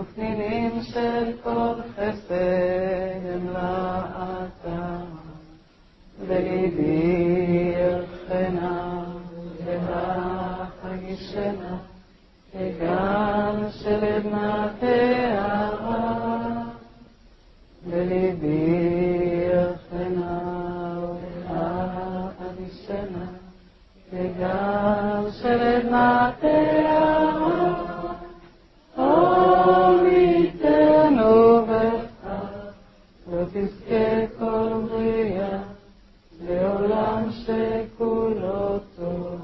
ופנינים של כל חסד המלאתה, בליבי ירחנה ובך הגישנה, כגן של עדנה תארה, בליבי ירחנה ובך הגישנה, כגן של עדנה תארה. עמיתנו בך, לא תזכה כל בריאה, לעולם שכולו טוב.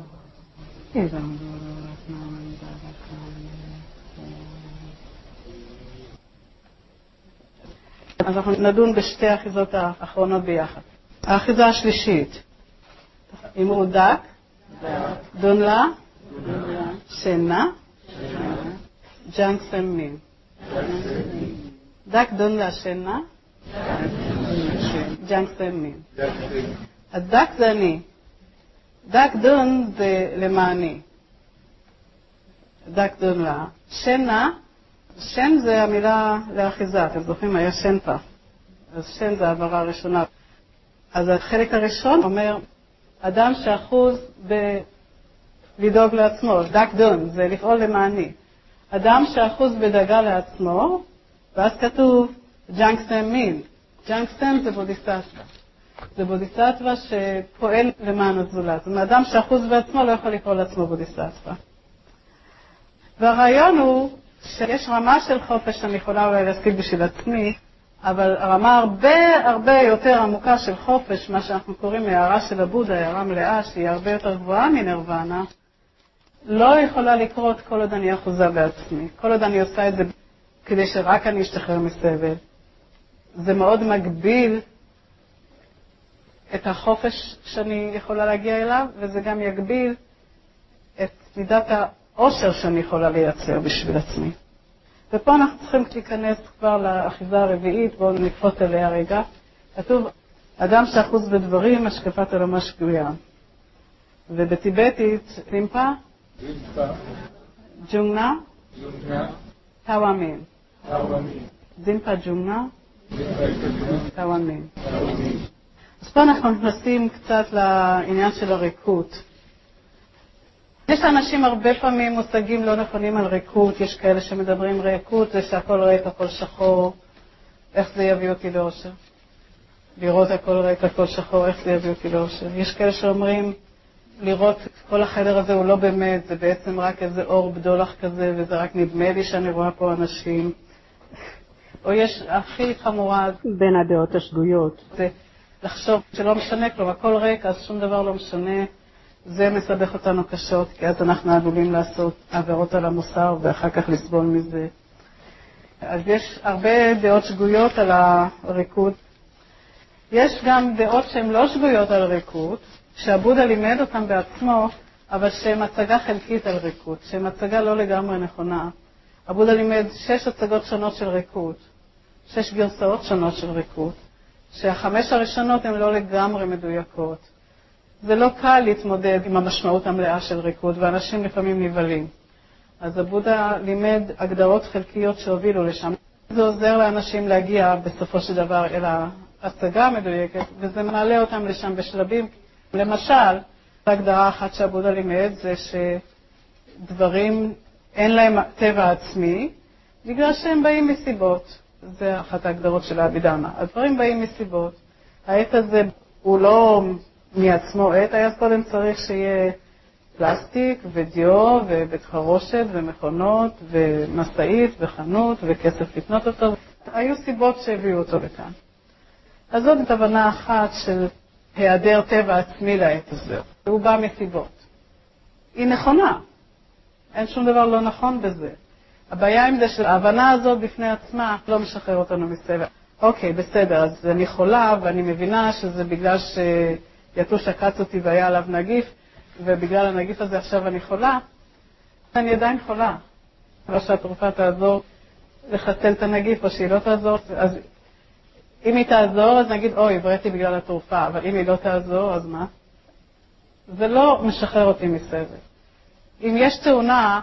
אז אנחנו נדון בשתי האחיזות האחרונות ביחד. האחיזה השלישית, אם הוא דק, דונלה, שינה, ג'אנקסם מין. דק דונלה שינה, ג'אנקסם מין. אז דק זה אני. דק דון זה למעני. דק דונלה. שינה, שן זה המילה לאחיזה. אתם זוכרים, היה שן פה. אז שן זה העברה הראשונה. אז החלק הראשון אומר, אדם שאחוז לדאוג לעצמו, דק דון, זה לפעול למעני. אדם שאחוז בדאגה לעצמו, ואז כתוב ג'אנקסם מין. ג'אנקסם זה בודיסטווה. זה בודיסטווה שפועל למען הזולת. זאת אומרת, אדם שאחוז בעצמו לא יכול לקרוא לעצמו בודיסטווה. והרעיון הוא שיש רמה של חופש שאני יכולה אולי להספיק בשביל עצמי, אבל רמה הרבה יותר עמוקה של חופש, מה שאנחנו קוראים הערה של הבודה, הערה מלאה, שהיא הרבה יותר גבוהה מנירוונה, לא יכולה לקרות כל עוד אני אחוזה בעצמי. כל עוד אני עושה את זה כדי שרק אני אשתחרר מסבל. זה מאוד מגביל את החופש שאני יכולה להגיע אליו, וזה גם יגביל את מידת העושר שאני יכולה לייצר בשביל עצמי. ופה אנחנו צריכים להיכנס כבר לאחיזה הרביעית, בואו נקפוץ אליה רגע. כתוב, אדם שאחוז בדברים, השקפת עולמה שגויה. ובטיבטית, דימפה? ג'ונגנה? טאוואמין. דימפה ג'ונגנה? טאוואמין. אז פה אנחנו נכנסים קצת לעניין של הריקות. יש לאנשים הרבה פעמים מושגים לא נכונים על ריקות, יש כאלה שמדברים ריקות, זה שהכל ריק, הכל שחור, איך זה יביא אותי לאושר? לראות הכל ריק, הכל שחור, איך זה יביא אותי לאושר? יש כאלה שאומרים, לראות כל החדר הזה הוא לא באמת, זה בעצם רק איזה אור בדולח כזה, וזה רק נדמה לי שאני רואה פה אנשים. או יש הכי חמורה בין הדעות השגויות, זה לחשוב שלא משנה כלום, הכל ריק, אז שום דבר לא משנה. זה מסבך אותנו קשות, כי אז אנחנו עלולים לעשות עבירות על המוסר ואחר כך לסבול מזה. אז יש הרבה דעות שגויות על הריקות. יש גם דעות שהן לא שגויות על ריקות, שהבודה לימד אותם בעצמו, אבל שהן הצגה חלקית על ריקות, שהן הצגה לא לגמרי נכונה. הבודה לימד 6 הצגות שונות של ריקות, 6 גרסאות שונות של ריקות, שה5 הראשונות הן לא לגמרי מדויקות. זה לא קל להתמודד עם המשמעות המלאה של ריקוד, ואנשים לפעמים נבלים. אז הבודה לימד הגדרות חלקיות שהובילו לשם. זה עוזר לאנשים להגיע בסופו של דבר אל ההשגה המדויקת, וזה מעלה אותם לשם בשלבים. למשל, ההגדרה אחת שהבודה לימד זה שדברים אין להם טבע עצמי, בגלל שהם באים מסיבות. זה אחת ההגדרות של האבידמה. הדברים באים מסיבות. העת הזה הוא לא מעצמו עת, היה קודם צריך שיהיה פלסטיק ודיו ובית חרושת ומכונות ומסעית וחנות וכסף לקנות אותו. היו סיבות שהביאו אותו לכאן. אז זאת הבנה אחת של היעדר טבע עצמי לעת הזה. הוא בא מסיבות. היא נכונה. אין שום דבר לא נכון בזה. הבעיה עם זה שההבנה הזאת בפני עצמה לא משחרר אותנו מסבל. אוקיי, בסדר, אז אני חולה ואני מבינה שזה בגלל שיתוש עקץ אותי והיה עליו נגיף, ובגלל הנגיף הזה עכשיו אני חולה. אני עדיין חולה. לא שהתרופה תעזור לחסל את הנגיף או שהיא לא תעזור, אז אם היא תעזור אז נגיד, אוי, הבראתי בגלל התרופה, אבל אם היא לא תעזור אז מה? זה לא משחרר אותי מסבל. אם יש תאונה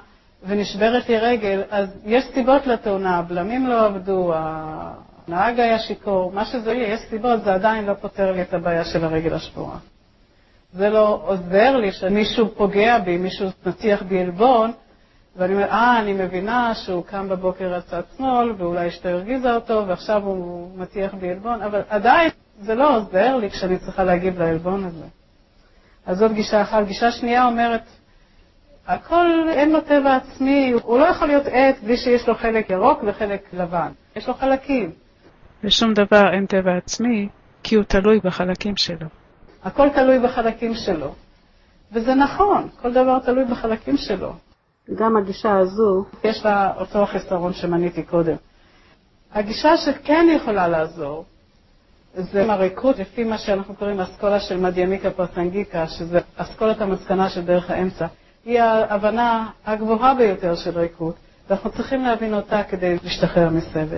ונשברת לי רגל, אז יש סיבות לתאונה, הבלמים לא עבדו, הנהג היה שיקור, מה שזה יהיה, יש סיבות, זה עדיין לא פותר לי את הבעיה של הרגל השבורה. זה לא עוזר לי שמישהו פוגע בי, מישהו מטיח בי עלבון, ואני אומרת, אני מבינה שהוא קם בבוקר על צד שמאל, ואולי אשתו הרגיזה אותו, ועכשיו הוא מטיח בי עלבון, אבל עדיין זה לא עוזר לי כשאני צריכה להגיב לעלבון הזה. אז זאת גישה אחת. גישה שנייה אומרת, הכל אין לו טבע עצמי, הוא לא יכול להיות עץ בלי שיש לו חלק ירוק וחלק לבן. יש לו חלקים. ושום דבר אין טבע עצמי, כי הוא תלוי בחלקים שלו. הכל תלוי בחלקים שלו. וזה נכון, כל דבר תלוי בחלקים שלו. גם הגישה הזו, יש לה אותו חסרון שמניתי קודם. הגישה שכן יכולה לעזור, זה הריקות, לפי מה שאנחנו קוראים אסכולה של מדיימיקה פרסנגיקה, שזה אסכולת המסקנה של דרך האמצע. היא ההבנה הגבוהה ביותר של ריקות, ואנחנו צריכים להבין אותה כדי להשתחרר מסבל.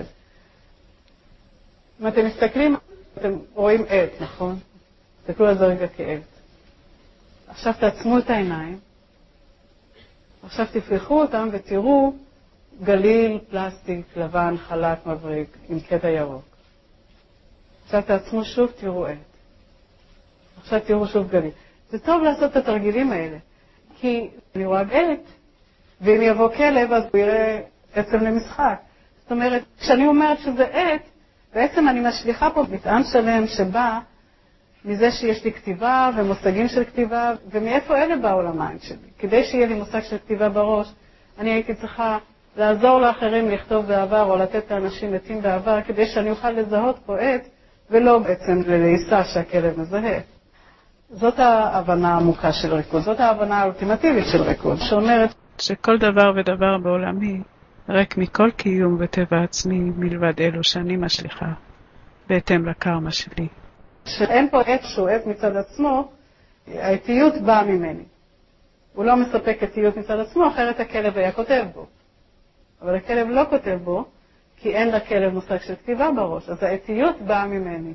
אם אתם מסתכלים, אתם רואים עט, נכון? תסתכלו על זה רגע כעט. עכשיו תעצמו את העיניים, עכשיו תפתחו אותם ותראו גליל פלסטיק לבן חלק מבריק עם קטע ירוק. עכשיו תעצמו שוב, תראו עט. עכשיו תראו שוב גליל. זה טוב לעשות את התרגילים האלה, כי אני רואה עט, ואם יבוא כלב אז הוא יראה עצם למשחק. זאת אומרת, כשאני אומרת שזה עט, בעצם אני משליחה פה מטען שלם שבא מזה שיש לי כתיבה ומושגים של כתיבה, ומאיפה אלה באו למיינד שלי. כדי שיהיה לי מושג של כתיבה בראש, אני הייתי צריכה לעזור לאחרים לכתוב בעבר, או לתת לאנשים מתים בעבר, כדי שאני אוכל לזהות פה עט, ולא בעצם ללעיסה שהכלב מזהה. זאת ההבנה העמוקה של ריקוד, זאת ההבנה האולטימטיבית של ריקוד, שאומרת שכל דבר ודבר בעולמי ריק מכל קיום וטבע עצמי מלבד אלו שאני משליחה, בהתאם לקרמה שלי. שאין פה עט שהוא עט מצד עצמו, האתיות באה ממני. הוא לא מספק אתיות מצד עצמו, אחרת הכלב היה כותב בו. אבל הכלב לא כותב בו, כי אין לכלב מושג של כתיבה בראש, אז האתיות באה ממני.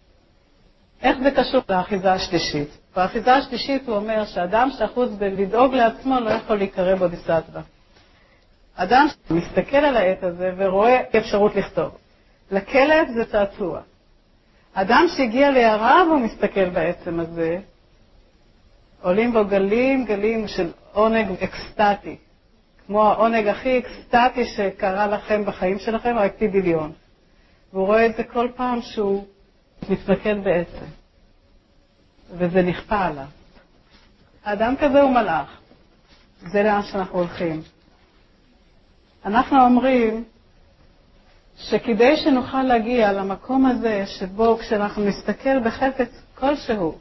איך זה קשור לאחיזה השלישית? באחיזה השלישית הוא אומר שאדם שאחוז בלדאוג לעצמו לא יכול להיקרא בודיסטווה. אדם מסתכל על העט הזה ורואה אפשרות לכתוב. לכלב זה צעצוע. אדם שהגיע להרעב הוא מסתכל בעצם הזה, עולים בו גלים של עונג אקסטטי, כמו העונג הכי אקסטטי שקרה לכם בחיים שלכם, רק פי ביליון. והוא רואה את זה כל פעם שהוא מתמקד בעצם, וזה נכפה עליו. האדם כזה הוא מלאך, זה לאן שאנחנו הולכים. אנחנו אומרים שכדי שנוכל להגיע למקום הזה שבו כשאנחנו נסתכל בחפץ כלשהו,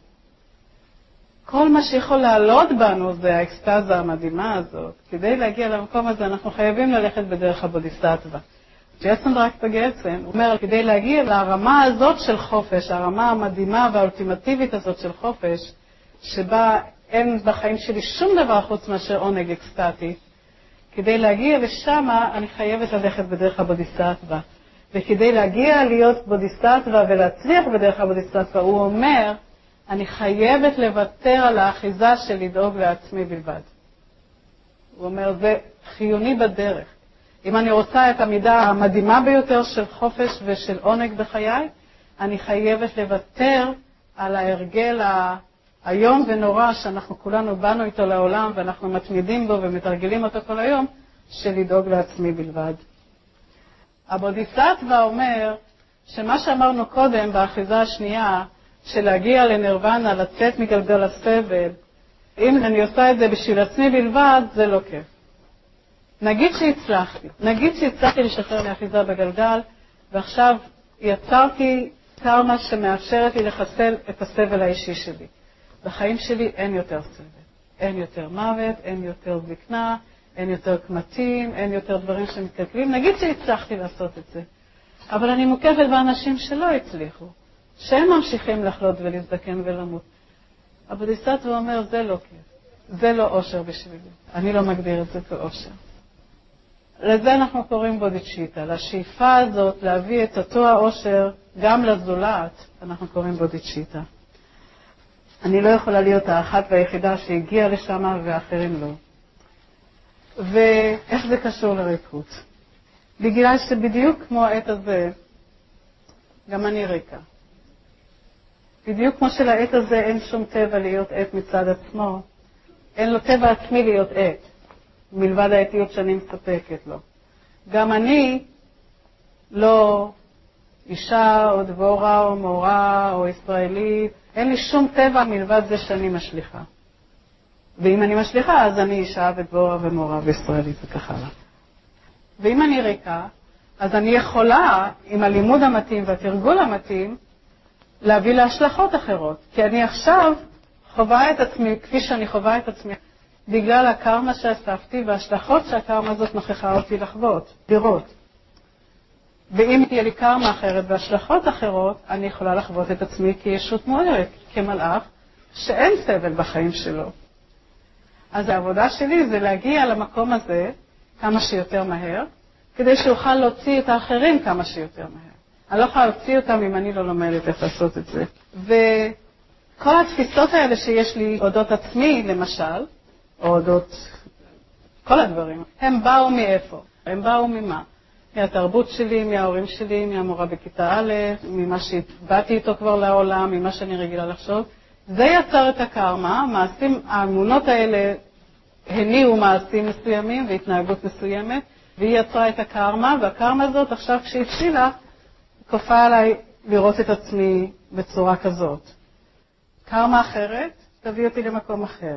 כל מה שיכול לעלות בנו זה האקסטאזה המדהימה הזאת. כדי להגיע למקום הזה אנחנו חייבים ללכת בדרך הבודיסטווה. ג'ייסון פגלסן אומר, כדי להגיע לרמה הזאת של חופש, הרמה המדהימה והאולטימטיבית הזאת של חופש, שבה אין בחיים שלי שום דבר חוץ מאשר עונג אקסטטי, כדי להגיע לשם אני חייבת ללכת בדרך הבודיסטווה. וכדי להגיע להיות בודיסטווה ולהצליח בדרך הבודיסטווה, הוא אומר, אני חייבת לוותר על האחיזה של לדאוג לעצמי בלבד. הוא אומר, זה חיוני בדרך. אם אני רוצה את המידה המדהימה ביותר של חופש ושל עונג בחיי, אני חייבת לוותר על ההרגל היום ונורא שאנחנו כולנו באנו איתו לעולם ואנחנו מתמידים בו ומתרגלים אותו כל היום, של לדאוג לעצמי בלבד. הבודיסטווה אומר שמה שאמרנו קודם באחיזה השנייה, של להגיע לנירוונה, לצאת מגלגל הסבל, אם אני עושה את זה בשביל עצמי בלבד, זה לא כיף. נגיד שהצלחתי לשחרר מאחיזה בגלגל, ועכשיו יצרתי קרמה שמאפשרת לי לחסל את הסבל האישי שלי. בחיים שלי אין יותר סבל, אין יותר מוות, אין יותר זקנה, אין יותר קמטים, אין יותר דברים שמתקלקלים. נגיד שהצלחתי לעשות את זה, אבל אני מוקפת באנשים שלא הצליחו, שהם ממשיכים לחלות ולהזדקן ולמות. הבודיסטווה אומר, זה לא כיף, זה לא אושר בשבילי, אני לא מגדיר את זה כאושר. לזה אנחנו קוראים בודיצ'יטה, לשאיפה הזאת להביא את אותו האושר גם לזולת, אנחנו קוראים בודיצ'יטה. אני לא יכולה להיות האחת והיחידה שהגיעה לשם ואחרים לא. ואיך זה קשור לריקות? בגלל שבדיוק כמו העת הזה, גם אני ריקה. בדיוק כמו שלעת הזה אין שום טבע להיות עת מצד עצמו, אין לו טבע עצמי להיות עת, מלבד העתיות שאני מספקת לו. גם אני לא אישה או דבורה או מורה או ישראלית, אין לי שום טבע מלבד זה שאני משליחה. ואם אני משליחה, אז אני אישה ודבורה ומורה וישראלית וכך הלאה. ואם אני ריקה, אז אני יכולה, עם הלימוד המתאים והתרגול המתאים, להביא להשלכות אחרות. כי אני עכשיו חווה את עצמי, כפי שאני חווה את עצמי, בגלל הקרמה שאספתי וההשלכות שהקרמה הזאת מכריחה אותי לחוות, לראות. ואם תהיה לי קרמה אחרת והשלכות אחרות, אני יכולה לחוות את עצמי כישות מוארת, כמלאך, שאין סבל בחיים שלו. אז העבודה שלי זה להגיע למקום הזה כמה שיותר מהר, כדי שאוכל להוציא את האחרים כמה שיותר מהר. אני לא יכולה להוציא אותם אם אני לא לומדת איך לעשות את זה. וכל התפיסות האלה שיש לי אודות עצמי, למשל, או אודות כל הדברים, הם באו מאיפה? הם באו ממה? מהתרבות שלי, מההורים שלי, מהמורה בכיתה א', ממה שהתבאתי איתו כבר לעולם, ממה שאני רגילה לחשוב. זה יצר את הקרמה, מעשים, האמונות האלה הניעו מעשים מסוימים והתנהגות מסוימת, והיא יצרה את הקרמה, והקרמה הזאת עכשיו כשהתחילה, כופה עליי לראות את עצמי בצורה כזאת. קרמה אחרת תביא אותי למקום אחר.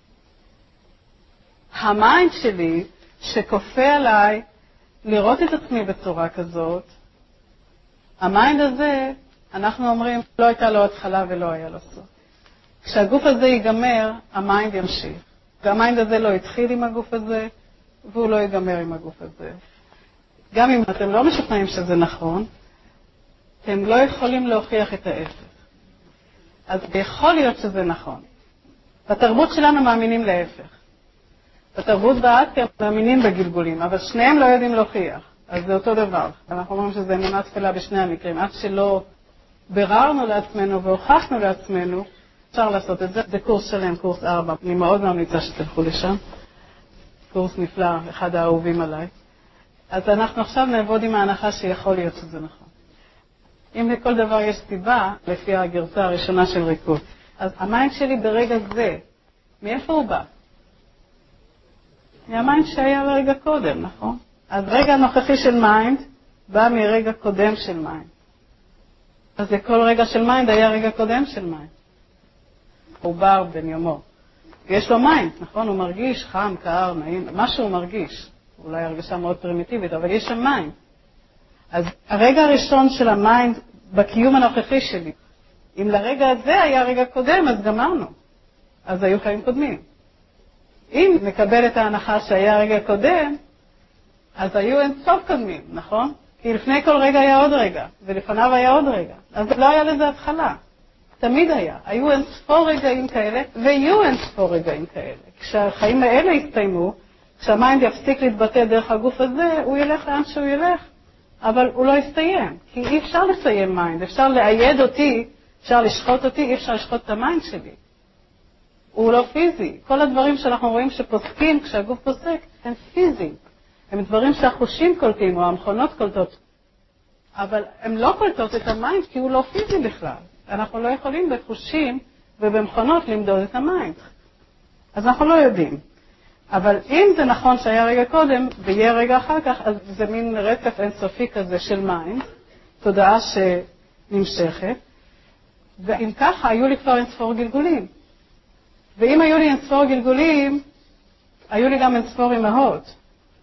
המיינד שלי שכופה עליי לראות את עצמי בצורה כזאת, המיינד הזה, אנחנו אומרים, לא הייתה לו התחלה ולא היה לו סוף. כשהגוף הזה ייגמר, המיינד ימשיך. והמיינד הזה לא התחיל עם הגוף הזה, והוא לא ייגמר עם הגוף הזה. גם אם אתם לא משוכנעים שזה נכון, אתם לא יכולים להוכיח את ההפך. אז יכול להיות שזה נכון. בתרבות שלנו מאמינים להפך. בתרבות באסיה מאמינים בגלגולים, אבל שניהם לא יודעים להוכיח. אז זה אותו דבר. אנחנו אומרים שזה אמונה תפלה בשני המקרים. עד שלא ביררנו לעצמנו והוכחנו לעצמנו, אפשר לעשות את זה. זה קורס שלם, קורס 4. אני מאוד ממליצה שתלכו לשם. קורס נפלא, אחד האהובים עליי. אז אנחנו עכשיו נעבוד עם ההנחה שיכול להיות שזה נכון. אם לכל דבר יש סיבה, לפי הגרסה הראשונה של ריקות. אז המיינד שלי ברגע זה, מאיפה הוא בא? מהמיינד שהיה לרגע קודם, נכון? אז רגע הנוכחי של מיינד בא מרגע קודם של מיינד. אז לכל רגע של מיינד היה רגע קודם של מיינד. הוא בר בן יומו. יש לו מיינד, נכון? הוא מרגיש חם, קר, נעים, מה שהוא מרגיש. אולי הרגשה מאוד פרימיטיבית, אבל יש שם מיינד. אז הרגע הראשון של המיינד בקיום הנוכחי שלי, אם לרגע הזה היה רגע קודם, אז גמרנו. אז היו חיים קודמים. אם נקבל את ההנחה שהיה רגע קודם, אז היו אין סוף קודמים, נכון? כי לפני כל רגע היה עוד רגע, ולפניו היה עוד רגע. אז לא היה לזה התחלה. תמיד היה. היו אין ספור רגעים כאלה, ויהיו אין ספור רגעים כאלה. כשהחיים האלה יסתיימו, כשהמיינד יפסיק להתבטא דרך הגוף הזה, הוא ילך לאן שהוא ילך. אבל הוא לא יסתיים, כי אי אפשר לסיים מיינד. אפשר לאייד אותי, אפשר לשחוט אותי, אי אפשר לשחוט את המיינד שלי. הוא לא פיזי. כל הדברים שאנחנו רואים שפוסקים, כשהגוף פוסק, הם פיזיים. הם דברים שהחושים קולטים, או המכונות קולטות. אבל הם לא קולטות את המיינד, כי הוא לא פיזי בכלל. אנחנו לא יכולים בחושים ובמכונות למדוד את המיינד. אז אנחנו לא יודעים. אבל אם זה נכון שהיה רגע קודם, ויהיה רגע אחר כך, אז זה מין רצף אינסופי כזה של מיינד, תודעה שנמשכת, ואם ככה, היו לי כבר אינספור גלגולים. ואם היו לי אינספור גלגולים, היו לי גם אינספור אמהות.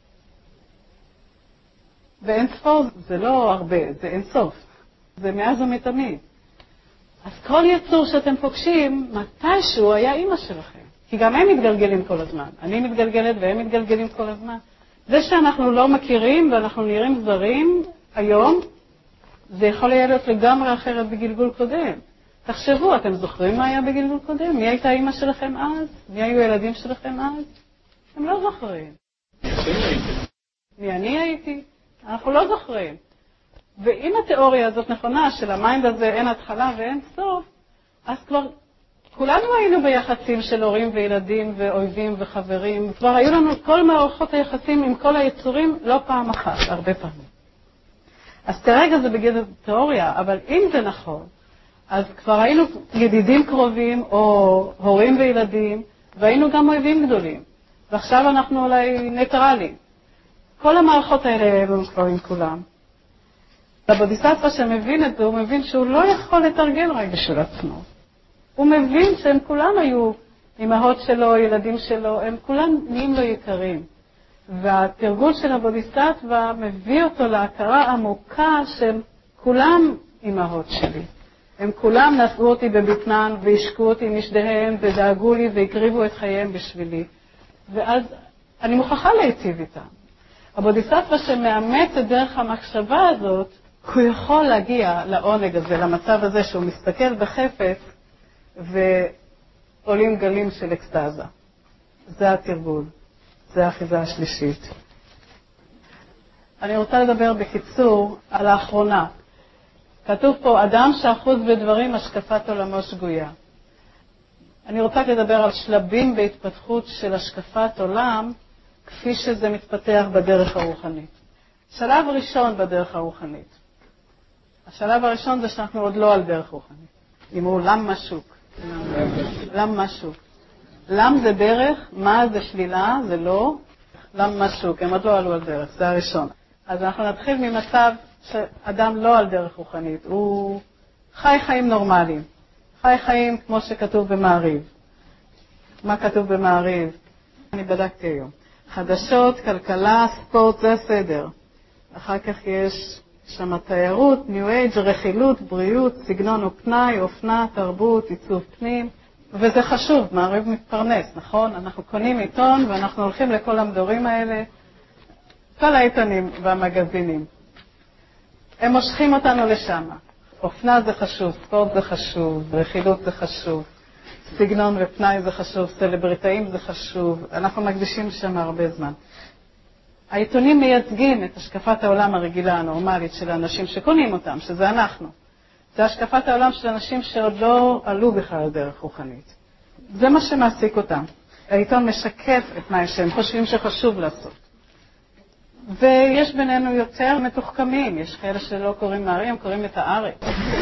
ואינספור זה לא הרבה, זה אינסוף. זה מאז ומתמיד. אז כל יצור שאתם פוגשים, מתישהו היה אמא שלכם. כי גם הם מתגלגלים כל הזמן. אני מתגלגלת והם מתגלגלים כל הזמן. זה שאנחנו לא מכירים ואנחנו נראים זרים היום, זה יכול להיות לגמרי אחרת בגלגול קודם. תחשבו, אתם זוכרים מה היה בגלגול קודם? מי הייתה אמא שלכם אז? מי היו ילדים שלכם אז? הם לא זוכרים. מי אני הייתי? אנחנו לא זוכרים. ואם התיאוריה הזאת נכונה, של המיינד הזה אין התחלה ואין סוף, אז כבר כולנו היינו ביחסים של הורים וילדים ואויבים וחברים. כבר היו לנו כל מערכות היחסים עם כל היצורים לא פעם אחת, הרבה פעמים. אז כרגע זה בגדר תיאוריה, אבל אם זה נכון, אז כבר היינו ידידים קרובים או הורים וילדים, והיינו גם אויבים גדולים. ועכשיו אנחנו אולי ניטרלים. כל המערכות האלה הם כבר עם כולם. הבודיסטווה שמבין את זה, הוא מבין שהוא לא יכול לתרגל רק בשביל עצמו. הוא מבין שהם כולם היו אמהות שלו, ילדים שלו, הם כולם נהיים לו יקרים. והתרגול של הבודיסטווה מביא אותו להכרה עמוקה שהם כולם אמהות שלי. הם כולם נשאו אותי בבטנן והשקו אותי משדיהם ודאגו לי והקריבו את חייהם בשבילי. ואז אני מוכרחה להיטיב איתם. הבודיסטווה שמאמץ את דרך המחשבה הזאת, הוא יכול להגיע לעונג הזה, למצב הזה שהוא מסתכל בחפץ ועולים גלים של אקסטאזה. זה התרגול. זה האחיזה השלישית. אני רוצה לדבר בקיצור על האחרונה. כתוב פה, אדם שאחוז בדברים השקפת עולמו שגויה. אני רוצה לדבר על שלבים בהתפתחות של השקפת עולם, כפי שזה מתפתח בדרך הרוחנית. שלב ראשון בדרך הרוחנית. השלב הראשון זה שאנחנו עוד לא על דרך רוחנית. אמרו, לם משוק. לם משוק. לם זה דרך, מה זה שלילה, זה לא. לם משוק, הם עוד לא עלו על דרך, זה הראשון. אז אנחנו נתחיל ממצב שאדם לא על דרך רוחנית. הוא חי חיים נורמליים. חי חיים כמו שכתוב במעריב. מה כתוב במעריב? אני בדקתי היום. חדשות, כלכלה, ספורט, זה הסדר. אחר כך יש שם תיירות, ניו אייג', רכילות, בריאות, סגנון ופנאי, אופנה, תרבות, עיצוב פנים. וזה חשוב, מעריב מתפרנס, נכון? אנחנו קונים עיתון ואנחנו הולכים לכל המדורים האלה, כל העיתונים והמגזינים. הם מושכים אותנו לשם. אופנה זה חשוב, ספורט זה חשוב, רכילות זה חשוב, סגנון ופנאי זה חשוב, סלבריטאים זה חשוב, אנחנו מקדישים שם הרבה זמן. העיתונים מייצגים את השקפת העולם הרגילה, הנורמלית של האנשים שקונים אותם, שזה אנחנו. זה השקפת העולם של אנשים שעוד לא עלו בכלל דרך רוחנית. זה מה שמעסיק אותם. העיתון משקף את מה שהם חושבים שחשוב לעשות. ויש בינינו יותר מתוחכמים, יש כאלה שלא קוראים מעריב, הם קוראים את הארץ.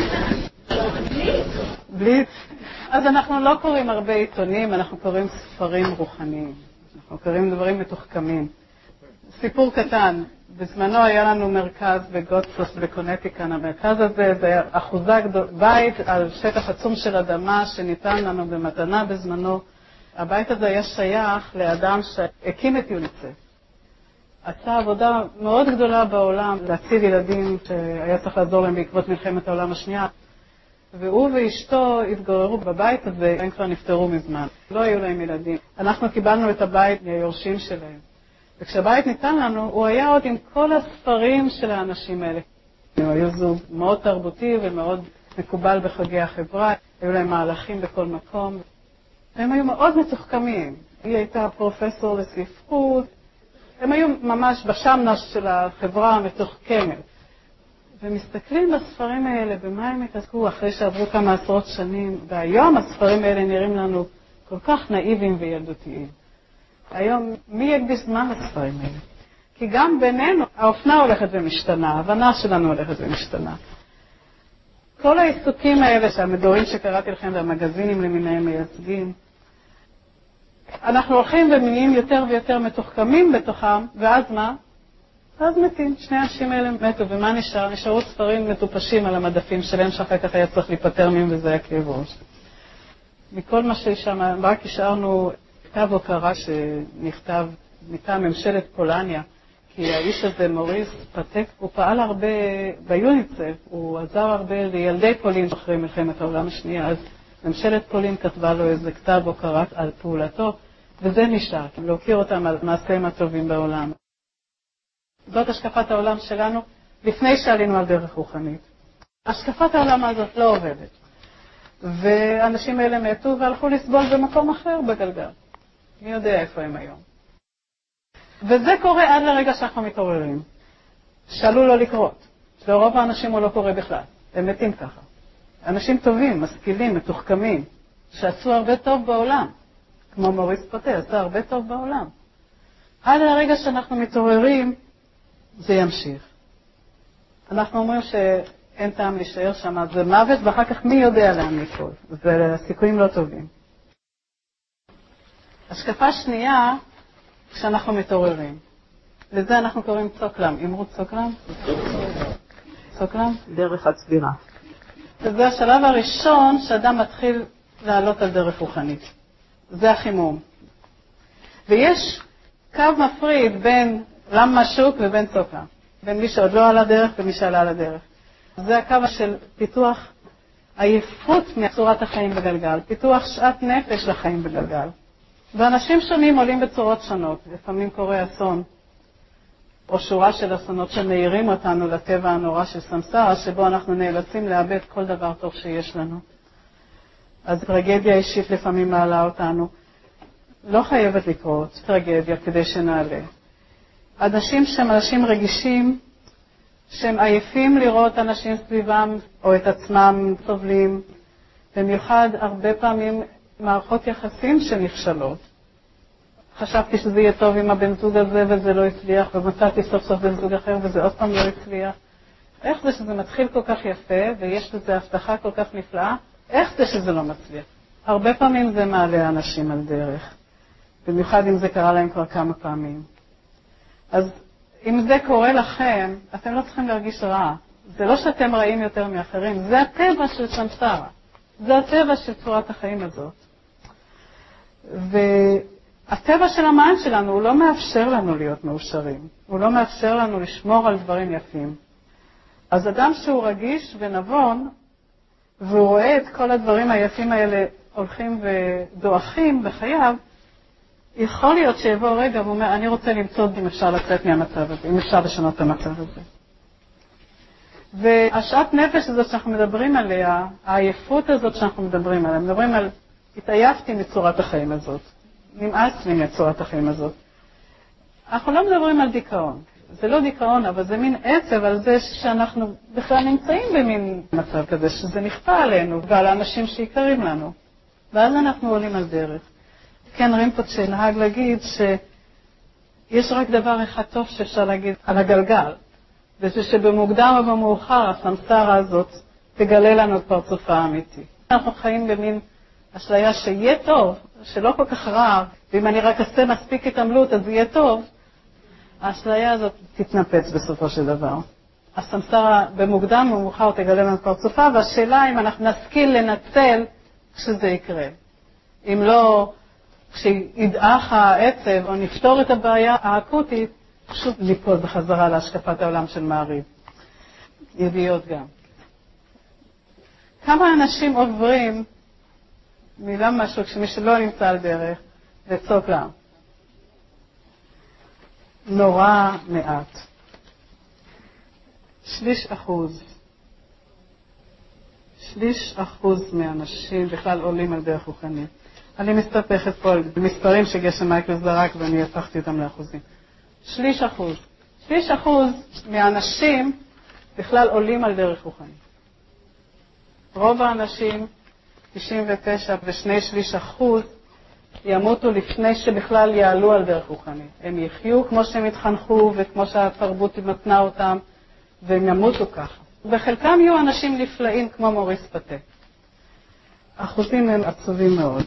בלי. אז אנחנו לא קוראים הרבה עיתונים, אנחנו קוראים ספרים רוחניים. אנחנו קוראים דברים מתוחכמים. סיפור קטן, בזמנו היה לנו מרכז בגוטפלוס בקונטיקן. המרכז הזה זה אחוזה בית על שטח עצום של אדמה שניתן לנו במתנה בזמנו. הבית הזה היה שייך לאדם שהקים את יוניסף. עשה עבודה מאוד גדולה בעולם להציל ילדים שהיה צריך לעזור להם בעקבות מלחמת העולם השנייה. והוא ואשתו התגוררו בבית הזה, הם כבר נפטרו מזמן. לא היו להם ילדים. אנחנו קיבלנו את הבית מהיורשים שלהם. וכשהבית ניתן לנו, הוא היה עוד עם כל הספרים של האנשים האלה. הוא היה זוג מאוד תרבותי ומאוד מקובל בחגי החברה. היו להם מהלכים בכל מקום. הם היו מאוד מתוחכמים. היא הייתה פרופסור לספרות. הם היו ממש בשמנש של החברה המתוחכמת. ומסתכלים בספרים האלה, במה הם התעסקו אחרי שעברו כמה עשרות שנים. והיום הספרים האלה נראים לנו כל כך נאיביים וילדותיים. היום, מי יקדיש זמן לספרים האלה? כי גם בינינו, האופנה הולכת ומשתנה, ההבנה שלנו הולכת ומשתנה. כל העיסוקים האלה שהמדורים שקראתי לכם והמגזינים למיניהם מייצגים, אנחנו הולכים ונהיים יותר ויותר מתוחכמים בתוכם, ואז מה? אז מתים. שני האנשים האלה מתו, ומה נשאר? נשארו ספרים מטופשים על המדפים שלהם, שאחר כך היה צריך להיפטר מהם, וזה היה כאב ראש. מכל מה ששם, רק השארנו כתב הוקרה שנכתב מטעם ממשלת פולניה, כי האיש הזה, מוריס פטק, הוא פעל הרבה ביוניסף, הוא עזר הרבה לילדי פולין אחרי מלחמת העולם השנייה, אז ממשלת פולין כתבה לו איזה כתב הוקרה על פעולתו, וזה נשאר, להוקיר אותם על מעשיהם הטובים בעולם. זאת השקפת העולם שלנו לפני שעלינו על דרך רוחנית. השקפת העולם הזאת לא עובדת. ואנשים האלה מתו והלכו לסבול במקום אחר בגלגל. מי יודע איפה הם היום. וזה קורה עד לרגע שאנחנו מתעוררים. שעלול לא לקרות. לרוב האנשים הוא לא קורה בכלל. הם מתים ככה. אנשים טובים, משכילים, מתוחכמים. שעשו הרבה טוב בעולם, כמו מוריס פוטה, עשו הרבה טוב בעולם. עד הרגע שאנחנו מתעוררים, זה ימשיך. אנחנו אומרים שאין טעם להישאר שם, זה מוות, ואחר כך מי יודע לאן נפול. זה סיכויים לא טובים. השקפה שנייה, כשאנחנו מתעוררים. לזה אנחנו קוראים צוקלם. אמרו צוקלם? צוקלם? דרך הצבירה. וזה השלב הראשון שאדם מתחיל לעלות על דרך רוחנית. זה החימום. ויש קו מפריד בין רם משוק ובין צוקלם. בין מי שעוד לא על הדרך ומי שעלה על הדרך. זה הקו של פיתוח עייפות מצורת החיים בגלגל. פיתוח שעת נפש לחיים בגלגל. ואנשים שונים עולים בצורות שונות. לפעמים קורה אסון, או שורה של אסונות שמאירים אותנו לטבע הנורא של סמסרה, שבו אנחנו נאלצים לאבד כל דבר טוב שיש לנו. אז טרגדיה אישית לפעמים מעלה אותנו. לא חייבת לקרות טרגדיה כדי שנעלה. אנשים שהם אנשים רגישים, שהם עייפים לראות אנשים סביבם או את עצמם סובלים, במיוחד הרבה פעמים מערכות יחסים שנכשלות. חשבתי שזה יהיה טוב עם הבן זוג הזה וזה לא הצליח, ומצאתי סוף סוף בן זוג אחר וזה עוד פעם לא הצליח. איך זה שזה מתחיל כל כך יפה ויש לזה הבטחה כל כך נפלאה? איך זה שזה לא מצליח? הרבה פעמים זה מעלה אנשים על דרך, במיוחד אם זה קרה להם כבר כמה פעמים. אז אם זה קורה לכם, אתם לא צריכים להרגיש רע. זה לא שאתם רעים יותר מאחרים, זה הטבע של סמסרה. זה הטבע של צורת החיים הזאת. והטבע של המים שלנו, הוא לא מאפשר לנו להיות מאושרים. הוא לא מאפשר לנו לשמור על דברים יפים. אז אדם שהוא רגיש ונבון, והוא רואה את כל הדברים היפים האלה הולכים ודועכים בחייו, יכול להיות שיבוא רגע והוא אומר, אני רוצה למצוא אם אפשר לצאת מהמצב הזה, אם אפשר לשנות את המצב הזה. והשעת נפש הזאת שאנחנו מדברים עליה, העייפות הזאת שאנחנו מדברים עליה, מדברים על, התעייפתי מצורת החיים הזאת, נמאס לי מצורת החיים הזאת. אנחנו לא מדברים על דיכאון, זה לא דיכאון, אבל זה מין עצב על זה שאנחנו בכלל נמצאים במין מצב כזה, שזה נכפה עלינו ועל האנשים שיקרים לנו. ואז אנחנו עולים על דרך. כן, רימפוצ'ה נהג להגיד שיש רק דבר אחד טוב שאפשר להגיד על הגלגל, וזה שבמוקדם או במאוחר הסמסרה הזאת תגלה לנו את פרצופה האמיתי. אנחנו חיים במין אשליה שיהיה טוב, שלא כל כך רע, ואם אני רק אעשה מספיק התעמלות אז יהיה טוב, האשליה הזאת תתנפץ בסופו של דבר. הסמסרה במוקדם או מאוחר תגלה לנו את פרצופה, והשאלה אם אנחנו נשכיל לנצל כשזה יקרה. אם לא, כשידעך העצב או נפתור את הבעיה האקוטית, פשוט ליפול בחזרה להשקפת העולם של מעריב. ידיעות גם. כמה אנשים עוברים, מילה משהו, כשמי שלא נמצא על דרך, וצוקלם. נורא מעט. 0.3% מהאנשים בכלל עולים על דרך רוחנית. אני מסתפכת פה על מספרים שגשם מייקל זרק ואני הפכתי אותם לאחוזים. 0.3%. 0.3% מהאנשים בכלל עולים על דרך רוחנית. רוב האנשים, 99.2% ימותו לפני שבכלל יעלו על דרך רוחנית. הם יחיו כמו שהם התחנכו וכמו שהתרבות נתנה אותם, והם ימותו ככה. בחלקם יהיו אנשים נפלאים כמו מוריס פוטה. אחוזים הם עצובים מאוד.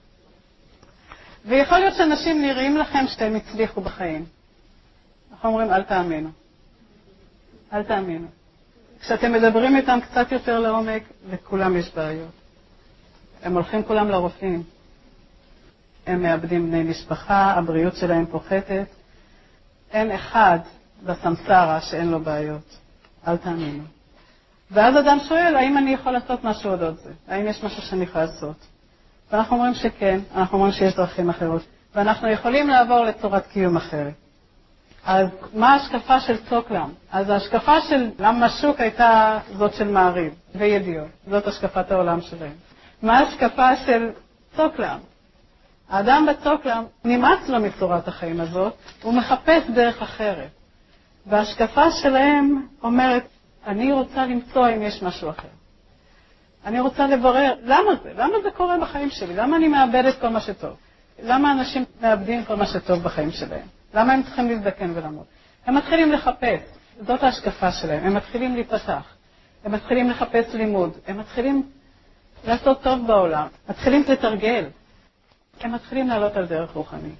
ויכול להיות שאנשים נראים לכם שאתם הצליחו בחיים. אנחנו אומרים, אל תאמינו. אל תאמינו. כשאתם מדברים איתם קצת יותר לעומק, לכולם יש בעיות. הם הולכים כולם לרופאים. הם מאבדים בני משפחה, הבריאות שלהם פוחתת. אין אחד בסמסרה שאין לו בעיות. אל תאמינו. ואז אדם שואל, האם אני יכול לעשות משהו עוד זה? האם יש משהו שאני יכול לעשות? ואנחנו אומרים שכן, אנחנו אומרים שיש דרכים אחרות. ואנחנו יכולים לעבור לצורת קיום אחרת. אז מה ההשקפה של צוקלם? אז ההשקפה של למה משוק הייתה זאת של מעריב וידיעות. זאת השקפת העולם שלהם. מה ההשקפה של צוקלם? האדם בצוקלם נמאס לו מצורת החיים הזאת, הוא מחפש דרך אחרת. וההשקפה שלהם אומרת, אני רוצה למצוא אם יש משהו אחר. אני רוצה לברר למה זה? למה זה קורה בחיים שלי? למה אני מאבדת כל מה שטוב? למה אנשים מאבדים כל מה שטוב בחיים שלהם? למה הם צריכים להזדקן ולמות? הם מתחילים לחפש, זאת ההשקפה שלהם, הם מתחילים להיפתח, הם מתחילים לחפש לימוד, הם מתחילים לעשות טוב בעולם, מתחילים לתרגל, הם מתחילים לעלות על דרך רוחני.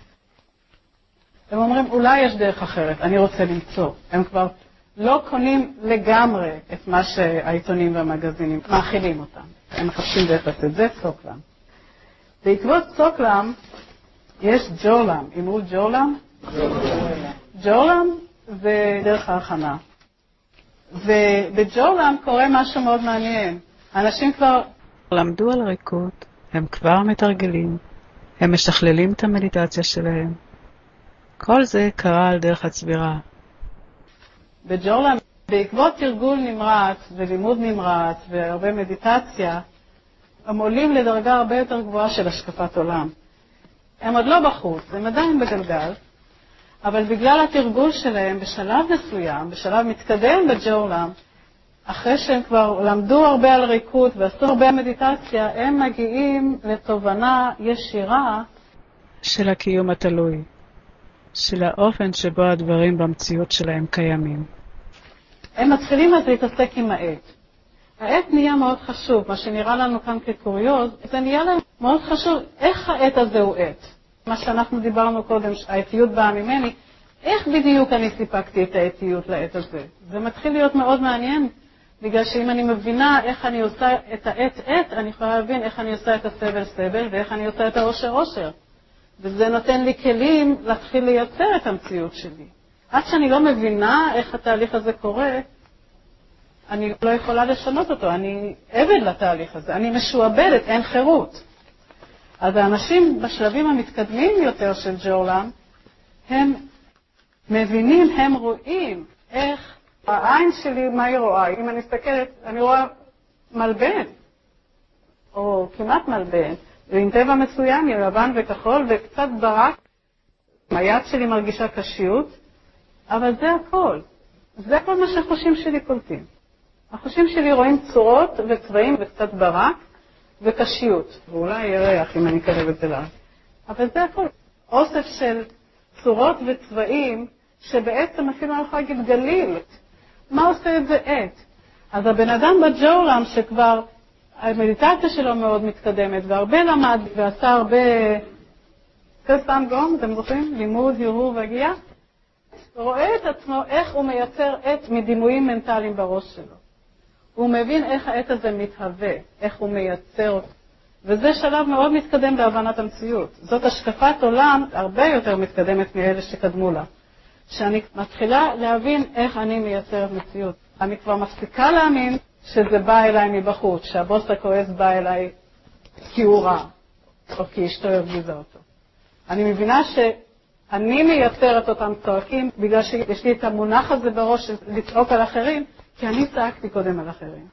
הם אומרים, אולי יש דרך אחרת, אני רוצה למצוא. הם כבר לא קונים לגמרי את מה שהעיתונים והמגזינים מאכילים אותם. הם מחפשים דרך לעשות, זה צוקלם. בעקבות צוקלם יש ג'ורלם. אמרו ג'ורלם? ג'ורלם זה דרך ההכנה. ובג'ורלם קורה משהו מאוד מעניין. אנשים כבר למדו על ריקות, הם כבר מתרגלים, הם משכללים את המדיטציה שלהם. כל זה קרה על דרך הצבירה. בג'ורלם, בעקבות תרגול נמרץ ולימוד נמרץ והרבה מדיטציה, הם עולים לדרגה הרבה יותר גבוהה של השקפת עולם. הם עוד לא בחוץ, הם עדיין בגלגל, אבל בגלל התרגול שלהם בשלב מסוים, בשלב מתקדם בג'ורלם, אחרי שהם כבר למדו הרבה על ריקות ועשו הרבה מדיטציה, הם מגיעים לתובנה ישירה של הקיום התלוי, של האופן שבו הדברים במציאות שלהם קיימים. הם מתחילים אז להתעסק עם העט. העט נהיה מאוד חשוב, מה שנראה לנו כאן כקוריוז, זה נהיה להם מאוד חשוב, איך העט הזה הוא עט. מה שאנחנו דיברנו קודם, העטיות באה ממני, איך בדיוק אני סיפקתי את העטיות לעט הזה. זה מתחיל להיות מאוד מעניין, בגלל שאם אני מבינה איך אני עושה את העט, אני יכולה להבין איך אני עושה את הסבל ואיך אני עושה את העושר. וזה נותן לי כלים להתחיל לייצר את המציאות שלי. עד שאני לא מבינה איך התהליך הזה קורה, אני לא יכולה לשנות אותו, אני עבד לתהליך הזה, אני משועבדת, אין חירות. אז האנשים בשלבים המתקדמים יותר של ג'ורלם, הם מבינים, הם רואים איך העין שלי, מה היא רואה? אם אני מסתכלת, אני רואה מלבן, או כמעט מלבן, ועם טבע מסוים, עם לבן וכחול וקצת ברק. היד שלי מרגישה קשיות, אבל זה הכל. זה כל מה שהחושים שלי קולטים. החושים שלי רואים צורות וצבעים וקצת ברק וקשיות. ואולי ירח אם אני קרבת אליו. אבל זה הכל. אוסף של צורות וצבעים שבעצם אפילו אני יכולה להגיד גליל. מה עושה את זה עט? אז הבן אדם בג'ורלם שכבר המדיטציה שלו מאוד מתקדמת והרבה למד ועשה הרבה סתם גום, אתם זוכרים? לימוד, הרהור והגיעה. רואה את עצמו איך הוא מייצר עט מדימויים מנטליים בראש שלו. הוא מבין איך העט הזה מתהווה, איך הוא מייצר אותו. וזה שלב מאוד מתקדם בהבנת המציאות. זאת השקפת עולם הרבה יותר מתקדמת מאלה שקדמו לה. שאני מתחילה להבין איך אני מייצרת מציאות. אני כבר מפסיקה להאמין שזה בא אליי מבחוץ, שהבוס הכועס בא אליי כי הוא רע, או כי אשתו הרגיזה אותו. אני מבינה שאני מייצרת אותם צועקים, בגלל שיש לי את המונח הזה בראש של לצעוק על אחרים, כי אני צעקתי קודם על אחרים.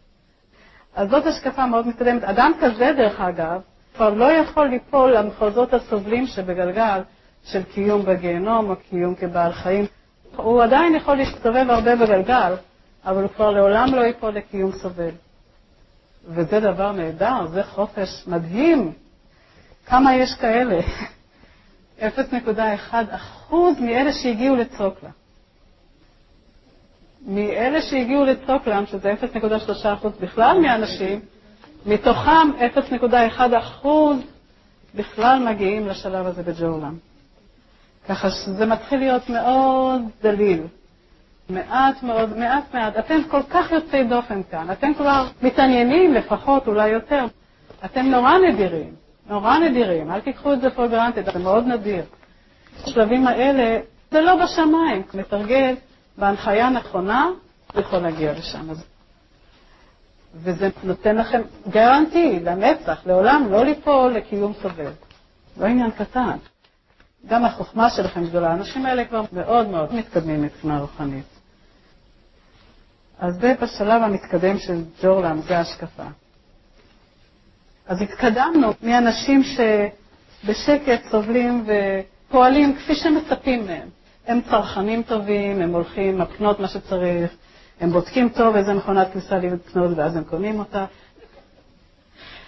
אז זאת השקפה מאוד מתקדמת. אדם כזה, דרך אגב, כבר לא יכול ליפול למחוזות הסובלים שבגלגל של קיום בגיהנום או קיום כבעל חיים. הוא עדיין יכול להסתובב הרבה בגלגל, אבל הוא כבר לעולם לא ייפול לקיום סובל. וזה דבר נהדר, זה חופש מדהים. כמה יש כאלה? 0.1% מאלה שהגיעו לצוקלה. מאלה שהגיעו לצוקלם, שזה 0.3% בכלל מהאנשים, מתוכם 0.1% בכלל מגיעים לשלב הזה בג'ורלם. ככה שזה מתחיל להיות מאוד דליל. מעט. אתם כל כך יוצאי דופן כאן. אתם כבר מתעניינים לפחות, אולי יותר. אתם נורא נדירים. אל תיקחו את זה for granted, זה מאוד נדיר. השלבים האלה, זה לא בשמיים. מתרגל בהנחיה נכונה, יכול להגיע לשם. וזה נותן לכם גרנטי לנצח, לעולם לא ליפול לקיום סובל. לא עניין קטן. גם החוכמה שלכם גדולה. האנשים האלה כבר מאוד מאוד מתקדמים מבחינה רוחנית. אז זה בשלב המתקדם של ג'ורלם, זה ההשקפה. אז התקדמנו מאנשים שבשקט סובלים ופועלים כפי שמצפים מהם. הם צרכנים טובים, הם הולכים לקנות מה שצריך, הם בודקים טוב איזה מכונת כניסה לקנות ואז הם קונים אותה.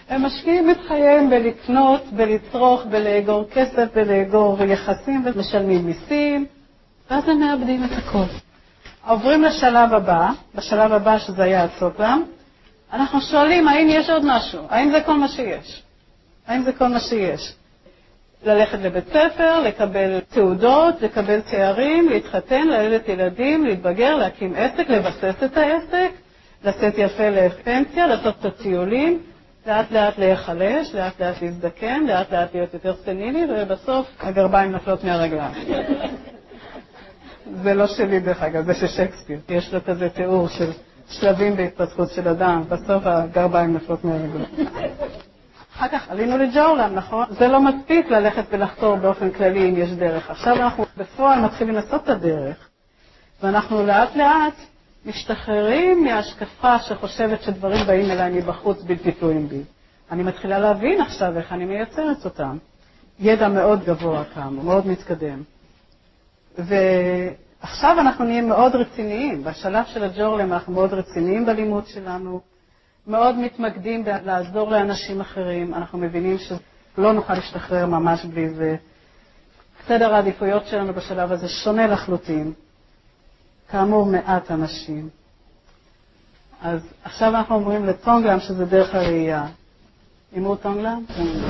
הם משקיעים את חייהם בלקנות, בלצרוך, בלאגור כסף, בלאגור יחסים, ומשלמים מיסים, ואז הם מאבדים את הכל. עוברים לשלב הבא, בשלב הבא שזה היה הצוקלם, אנחנו שואלים האם יש עוד משהו, האם זה כל מה שיש? האם זה כל מה שיש? ללכת לבית ספר, לקבל תעודות, לקבל תארים, להתחתן, ללדת ילדים, להתבגר, להקים עסק, לבסס את העסק, לצאת יפה לפנסיה, לעשות את הטיולים, לאט לאט להיחלש, לאט לאט להזדקן, לאט לאט להיות יותר סנילי, ובסוף הגרביים נפלות מהרגליים. זה לא שלי דרך אגב, זה של שייקספיר. יש לו כזה תיאור של שלבים בהתפתחות של אדם, בסוף הגרביים נפלות מהרגליים. אחר כך עלינו לג'ורלם, נכון? זה לא מספיק ללכת ולחקור באופן כללי אם יש דרך. עכשיו אנחנו בפועל מתחילים לעשות את הדרך, ואנחנו לאט לאט משתחררים מההשקפה שחושבת שדברים באים אליי מבחוץ בלתי תלויים בי. אני מתחילה להבין עכשיו איך אני מייצרת אותם. ידע מאוד גבוה כאן, מאוד מתקדם. ועכשיו אנחנו נהיים מאוד רציניים. בשלב של הג'ורלם אנחנו מאוד רציניים בלימוד שלנו, מאוד מתמקדים לעזור לאנשים אחרים. אנחנו מבינים שלא נוכל להשתחרר ממש בלי זה. סדר העדיפויות שלנו בשלב הזה שונה לחלוטין. כאמור מעט אנשים. אז עכשיו אנחנו אומרים לטונגלם שזה דרך הראייה. אמרו טונגלם?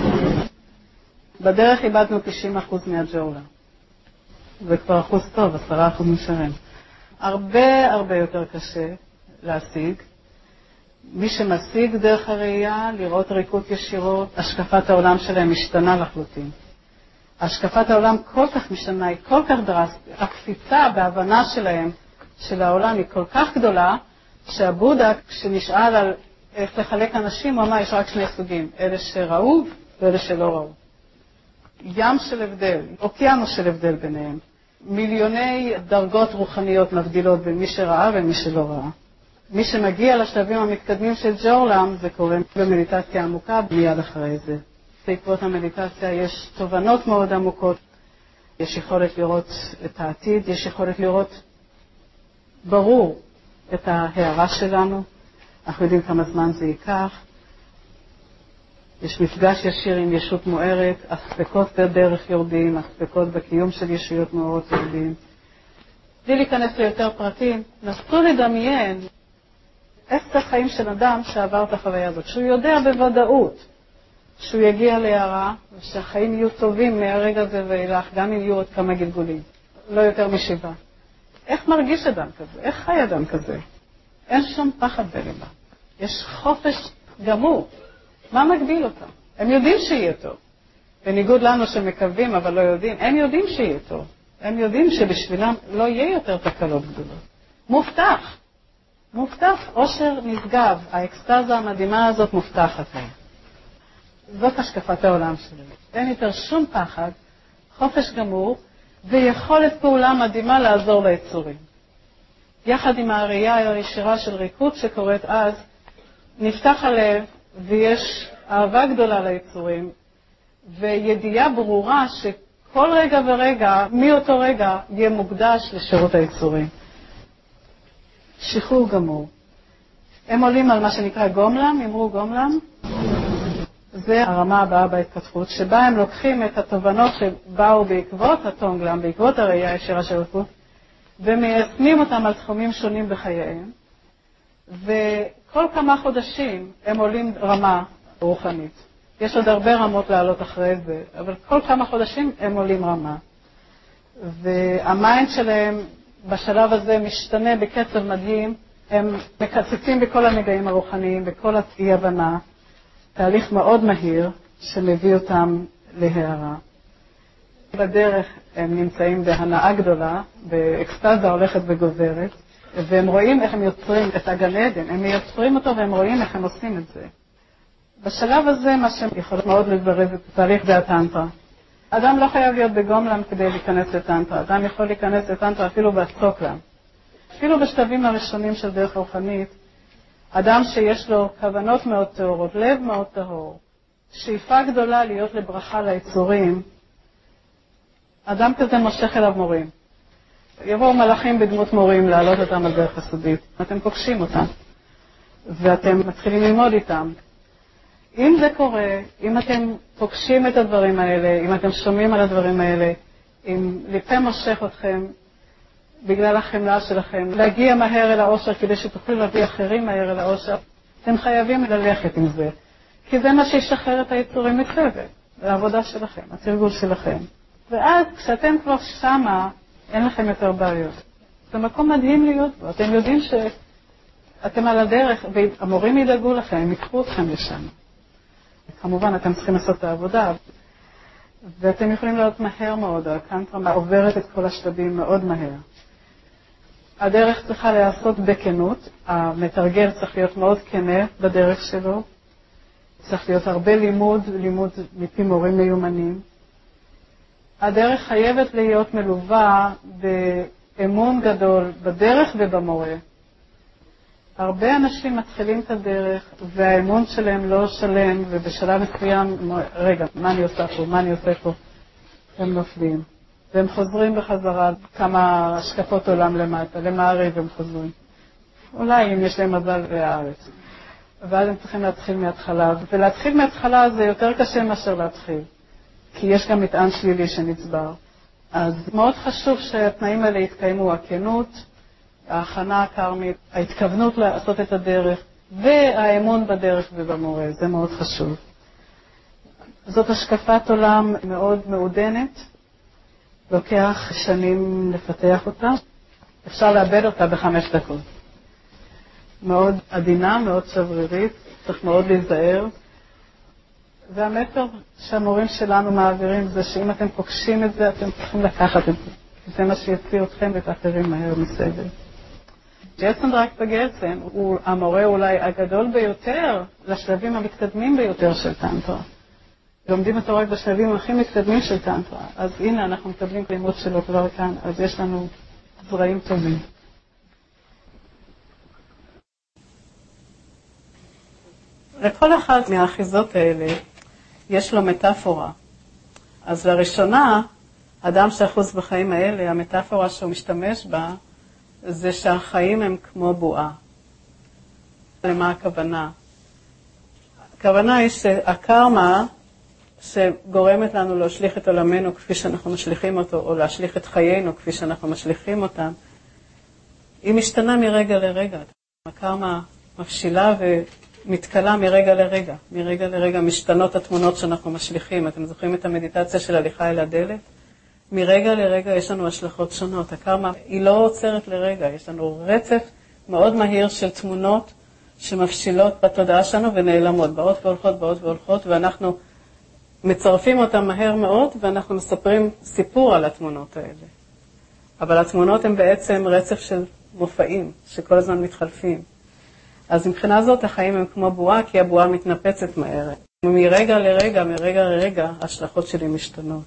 בדרך איבדנו 90% מהג'ורלם. זה כבר אחוז טוב, 10% נשארים. הרבה יותר קשה להשיג. מי שמשיג דרך הראייה, לראות ריקות ישירות, השקפת העולם שלהם משתנה לחלוטין. השקפת העולם כל כך משתנה, היא כל כך דרסטית. הקפיצה בהבנה שלהם של העולם היא כל כך גדולה, שהבודה, כשנשאל על איך לחלק אנשים, הוא אמר, יש רק שני סוגים, אלה שראו ואלה שלא ראו. ים של הבדל, אוקיינוס של הבדל ביניהם. מיליוני דרגות רוחניות מבדילות בין מי שראה ומי שלא ראה. מי שמגיע לשלבים המתקדמים של ג'ורלם, זה קורה במדיטציה עמוקה מיד אחרי זה. בעקבות המדיטציה יש תובנות מאוד עמוקות, יש יכולת לראות את העתיד, יש יכולת לראות ברור את ההערה שלנו, אנחנו יודעים כמה זמן זה ייקח, יש מפגש ישיר עם ישות מוארת, הספקות בדרך יורדים, הספקות בקיום של ישויות מוארות יורדים. בלי להיכנס ליותר פרטים, נסו לדמיין איך זה החיים של אדם שעבר את החוויה הזאת, שהוא יודע בוודאות שהוא יגיע להערה ושהחיים יהיו טובים מהרגע הזה ואילך, גם אם יהיו עוד כמה גלגולים, לא יותר מ7. איך מרגיש אדם כזה? איך חי אדם כזה? אין שום פחד בליבה. יש חופש גמור. מה מגביל אותם? הם יודעים שיהיה טוב. בניגוד לנו שמקווים אבל לא יודעים, הם יודעים שיהיה טוב. הם יודעים שבשבילם לא יהיה יותר תקלות גדולות. מובטח. מובטח, אושר נשגב. האקסטאזה המדהימה הזאת מובטחת להם. זאת השקפת העולם שלי. אין יותר שום פחד, חופש גמור, ויכולת פעולה מדהימה לעזור ליצורים. יחד עם הראייה הישירה של ריקות שקורית אז, נפתח הלב ויש אהבה גדולה ליצורים, וידיעה ברורה שכל רגע ורגע, מאותו רגע, יהיה מוקדש לשירות היצורים. שחרור גמור. הם עולים על מה שנקרא גומלם, אמרו גומלם. זה הרמה הבאה בהתפתחות, שבה הם לוקחים את התובנות שבאו בעקבות הטונגלם, בעקבות הראייה הישירה של ריקות, ומיישמים אותם על תחומים שונים בחייהם, וכל כמה חודשים הם עולים רמה רוחנית. יש עוד הרבה רמות לעלות אחרי זה, אבל כל כמה חודשים הם עולים רמה. והמיינד שלהם בשלב הזה משתנה בקצב מדהים, הם מקצצים בכל הנגעים הרוחניים, בכל האי-הבנה, תהליך מאוד מהיר שמביא אותם להערה. בדרך הם נמצאים בהנאה גדולה, באקסטאזה הולכת וגוברת, והם רואים איך הם יוצרים את הגן עדן, הם יוצרים אותו והם רואים איך הם עושים את זה. בשלב הזה מה שהם יכולים מאוד לזרז את התהליך זה הטנטרה. אדם לא חייב להיות בגומלם כדי להיכנס לטנטרה, אדם יכול להיכנס לטנטרה אפילו בסוקלם. אפילו בשלבים הראשונים של דרך רוחנית, אדם שיש לו כוונות מאוד טהורות, לב מאוד טהור, שאיפה גדולה להיות לברכה ליצורים, אדם כזה מושך אליו מורים. יבואו מלאכים בדמות מורים להעלות אותם על דרך הסודית. אתם פוגשים אותם, ואתם מתחילים ללמוד איתם. אם זה קורה, אם אתם פוגשים את הדברים האלה, אם אתם שומעים על הדברים האלה, אם ליבכם מושך אתכם בגלל החמלה שלכם, להגיע מהר אל האושר כדי שתוכלו להביא אחרים מהר אל האושר, אתם חייבים ללכת עם זה. כי זה מה שישחרר את היצורים מצוות, העבודה שלכם, התרגול שלכם. ואז כשאתם כבר שמה, אין לכם יותר בעיות. זה מקום מדהים להיות בו. אתם יודעים שאתם על הדרך, והמורים ידאגו לכם, הם יקחו אתכם לשם. כמובן, אתם צריכים לעשות את העבודה, ואתם יכולים להיות מהר מאוד. הקנטרה עוברת את כל השלבים מאוד מהר. הדרך צריכה להיעשות בכנות. המתרגל צריך להיות מאוד כנה בדרך שלו. צריך להיות הרבה לימוד מפי מורים מיומנים. הדרך חייבת להיות מלווה באמון גדול בדרך ובמורה. הרבה אנשים מתחילים את הדרך והאמון שלהם לא שלם, ובשלב מסוים, רגע, מה אני עושה פה, מה אני עושה פה? הם נופלים. והם חוזרים בחזרה כמה השקפות עולם למטה, למעריב הם חוזרים. אולי אם יש להם מזל לארץ. ואז הם צריכים להתחיל מההתחלה. ולהתחיל מההתחלה זה יותר קשה מאשר להתחיל. כי יש גם מטען שלילי שנצבר. אז מאוד חשוב שהתנאים האלה יתקיימו, הכנות, ההכנה הקרמית, ההתכוונות לעשות את הדרך, והאמון בדרך ובמורה, זה מאוד חשוב. זאת השקפת עולם מאוד מעודנת, לוקח שנים לפתח אותה, אפשר לאבד אותה ב5 דקות. מאוד עדינה, מאוד שברירית, צריך מאוד להיזהר. והמסר שהמורים שלנו מעבירים זה שאם אתם פוגשים את זה, אתם צריכים לקחת את זה. זה מה שיציא אתכם ואת האחרים מהר מסבל. ג'לסן דרקסה גלסן הוא המורה אולי הגדול ביותר לשלבים המתקדמים ביותר של טנטרה. לומדים אותו רק בשלבים הכי מתקדמים של טנטרה. אז הנה אנחנו מקבלים לימוד שלו כבר כאן, אז יש לנו זרעים טובים. לכל אחד מהאחיזות האלה יש לו מטאפורה. אז לראשונה, אדם שאחוז בחיים האלה, המטאפורה שהוא משתמש בה, זה שהחיים הם כמו בועה. למה הכוונה? הכוונה היא שהקרמה שגורמת לנו להשליך את עולמנו כפי שאנחנו משליכים אותו, או להשליך את חיינו כפי שאנחנו משליכים אותם, היא משתנה מרגע לרגע. הקרמה מבשילה ומתקלה מרגע לרגע. מרגע לרגע משתנות התמונות שאנחנו משליכים. אתם זוכרים את המדיטציה של הליכה אל הדלת? מרגע לרגע יש לנו השלכות שונות. הקרמה היא לא עוצרת לרגע. יש לנו רצף מאוד מהיר של תמונות שמבשילות בתודעה שלנו ונעלמות. באות והולכות, באות והולכות, ואנחנו מצרפים אותם מהר מאוד, ואנחנו מספרים סיפור על התמונות האלה. אבל התמונות הן בעצם רצף של מופעים, שכל הזמן מתחלפים. אז מבחינה זאת החיים הם כמו בועה, כי הבועה מתנפצת מהר. מרגע לרגע, ההשלכות שלי משתנות.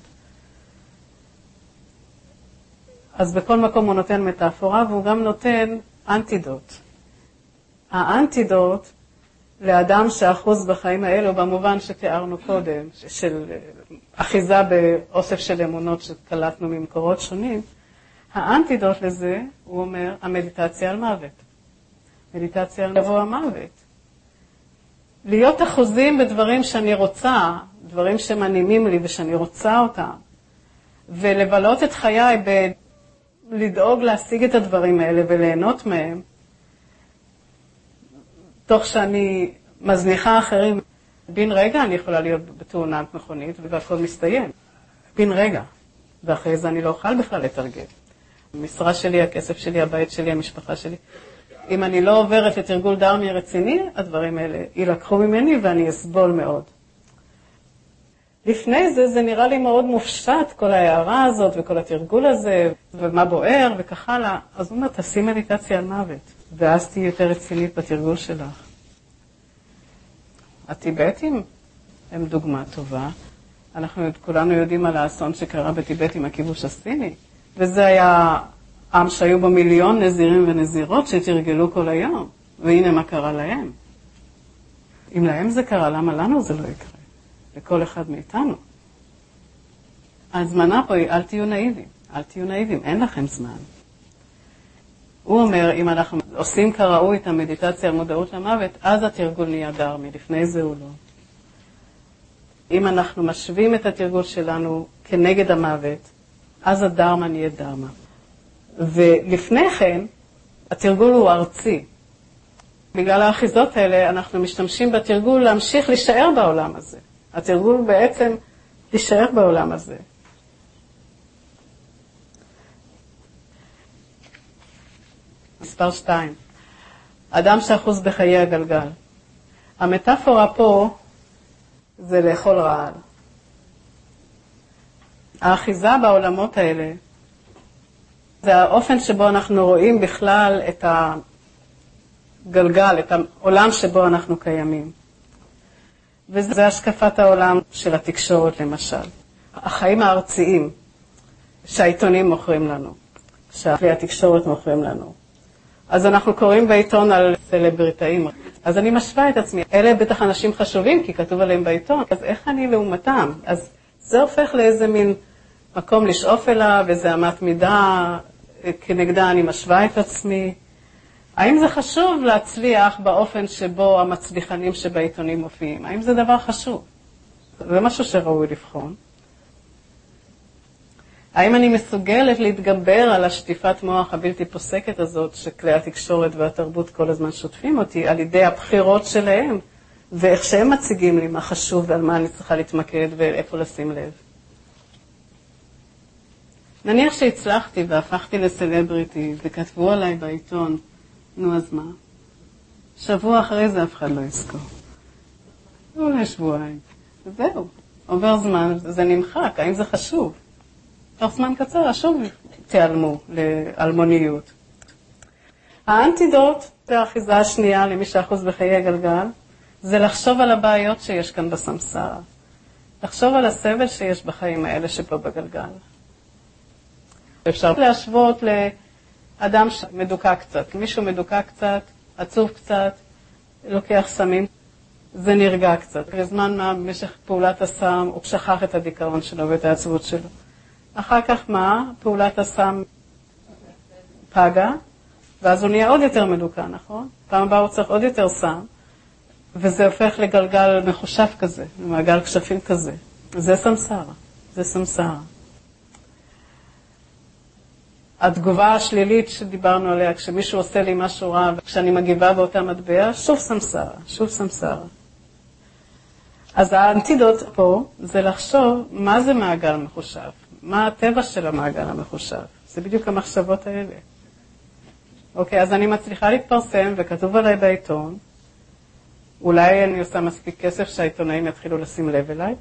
אז בכל מקום הוא נותן מטאפורה, והוא גם נותן אנטידוט. האנטידוט לאדם שאחוז בחיים האלו, במובן שתיארנו קודם, של אחיזה באוסף של אמונות שקלטנו ממקורות שונים, האנטידוט לזה, הוא אומר, המדיטציה על מוות. מדיטציה על לבוא המוות. להיות אחוזים בדברים שאני רוצה, דברים שמנימים לי ושאני רוצה אותם, ולבלות את חיי לדאוג להשיג את הדברים האלה וליהנות מהם, תוך שאני מזניחה אחרים. בין רגע אני יכולה להיות בתאונת מכונית והכל מסתיים. בין רגע. ואחרי זה אני לא אוכל בכלל לתרגל. המשרה שלי, הכסף שלי, הבית שלי, המשפחה שלי. אם אני לא עוברת לתרגול דרמי רציני, הדברים האלה ילקחו ממני ואני אסבול מאוד. לפני זה, זה נראה לי מאוד מופשט, כל ההערה הזאת וכל התרגול הזה, ומה בוער וכך הלאה. אז הוא אומר, תעשי מדיטציה על מוות, ואז תהיי יותר רצינית בתרגול שלך. הטיבטים הם דוגמה טובה. אנחנו כולנו יודעים על האסון שקרה בטיבט עם הכיבוש הסיני, וזה היה עם שהיו בו מיליון נזירים ונזירות שתרגלו כל היום, והנה מה קרה להם. אם להם זה קרה, למה לנו זה לא יקרה? לכל אחד מאיתנו. הזמנה פה היא, אל תהיו נאיבים. אל תהיו נאיבים, אין לכם זמן. הוא אומר, אם אנחנו עושים כראוי את המדיטציה על מודעות למוות, אז התרגול נהיה דרמי, לפני זה הוא לא. אם אנחנו משווים את התרגול שלנו כנגד המוות, אז הדרמה נהיה דרמה. ולפני כן, התרגול הוא ארצי. בגלל האחיזות האלה, אנחנו משתמשים בתרגול להמשיך להישאר בעולם הזה. התרגול הוא בעצם להישאר בעולם הזה. מספר 2. אדם שאחוז בחיי הגלגל. המטאפורה פה זה לאכול רעל. האחיזה בעולמות האלה זה האופן שבו אנחנו רואים בכלל את הגלגל, את העולם שבו אנחנו קיימים. וזה השקפת העולם של התקשורת למשל. החיים הארציים שהעיתונים מוכרים לנו, שהכלי התקשורת מוכרים לנו. אז אנחנו קוראים בעיתון על סלבריטאים. אז אני משווה את עצמי. אלה בטח אנשים חשובים כי כתוב עליהם בעיתון. אז איך אני לעומתם? אז זה הופך לאיזה מין מקום לשאוף אליו, איזה אמת מידה, כנגדה אני משווה את עצמי. האם זה חשוב להצליח באופן שבו המצליחנים שבעיתונים מופיעים? האם זה דבר חשוב? זה משהו שראוי לבחון. האם אני מסוגלת להתגבר על השטיפת מוח הבלתי פוסקת הזאת שכלי התקשורת והתרבות כל הזמן שוטפים אותי על ידי הבחירות שלהם ואיך שהם מציגים לי מה חשוב ועל מה אני צריכה להתמקד ואיפה לשים לב? נניח שהצלחתי והפכתי לסלבריטי וכתבו עליי בעיתון, נו אז מה? שבוע אחרי זה אף אחד לא יזכור. אולי שבועיים. זהו, עובר זמן, זה נמחק, האם זה חשוב? תוך זמן קצר, שוב תיעלמו לאלמוניות. האנטידוט, והאחיזה השנייה למי שאחוז בחיי גלגל, זה לחשוב על הבעיות שיש כאן בסמסרה. לחשוב על הסבל שיש בחיים האלה שפה בגלגל. אפשר להשוות לאדם שמדוכא קצת. מישהו מדוכא קצת, עצוב קצת, לוקח סמים, זה נרגע קצת. בזמן מה, במשך פעולת הסם, הוא שכח את הדיכאון שלו ואת העצבות שלו. אחר כך מה? פעולת הסם פגה, ואז הוא נהיה עוד יותר מדוכא, נכון? פעם הבאה הוא צריך עוד יותר סם, וזה הופך לגלגל מחושב כזה, למעגל כשפים כזה. זה סמסרה, זה סמסרה. התגובה השלילית שדיברנו עליה, כשמישהו עושה לי משהו רע, וכשאני מגיבה באותה מטבע, שוב סמסרה, שוב סמסרה. אז האנטידוט פה זה לחשוב מה זה מעגל מחושב, מה הטבע של המעגל המחושב. זה בדיוק המחשבות האלה. אוקיי, אז אני מצליחה להתפרסם וכתוב עליי בעיתון, אולי אני עושה מספיק כסף שהעיתונאים יתחילו לשים לב אליי,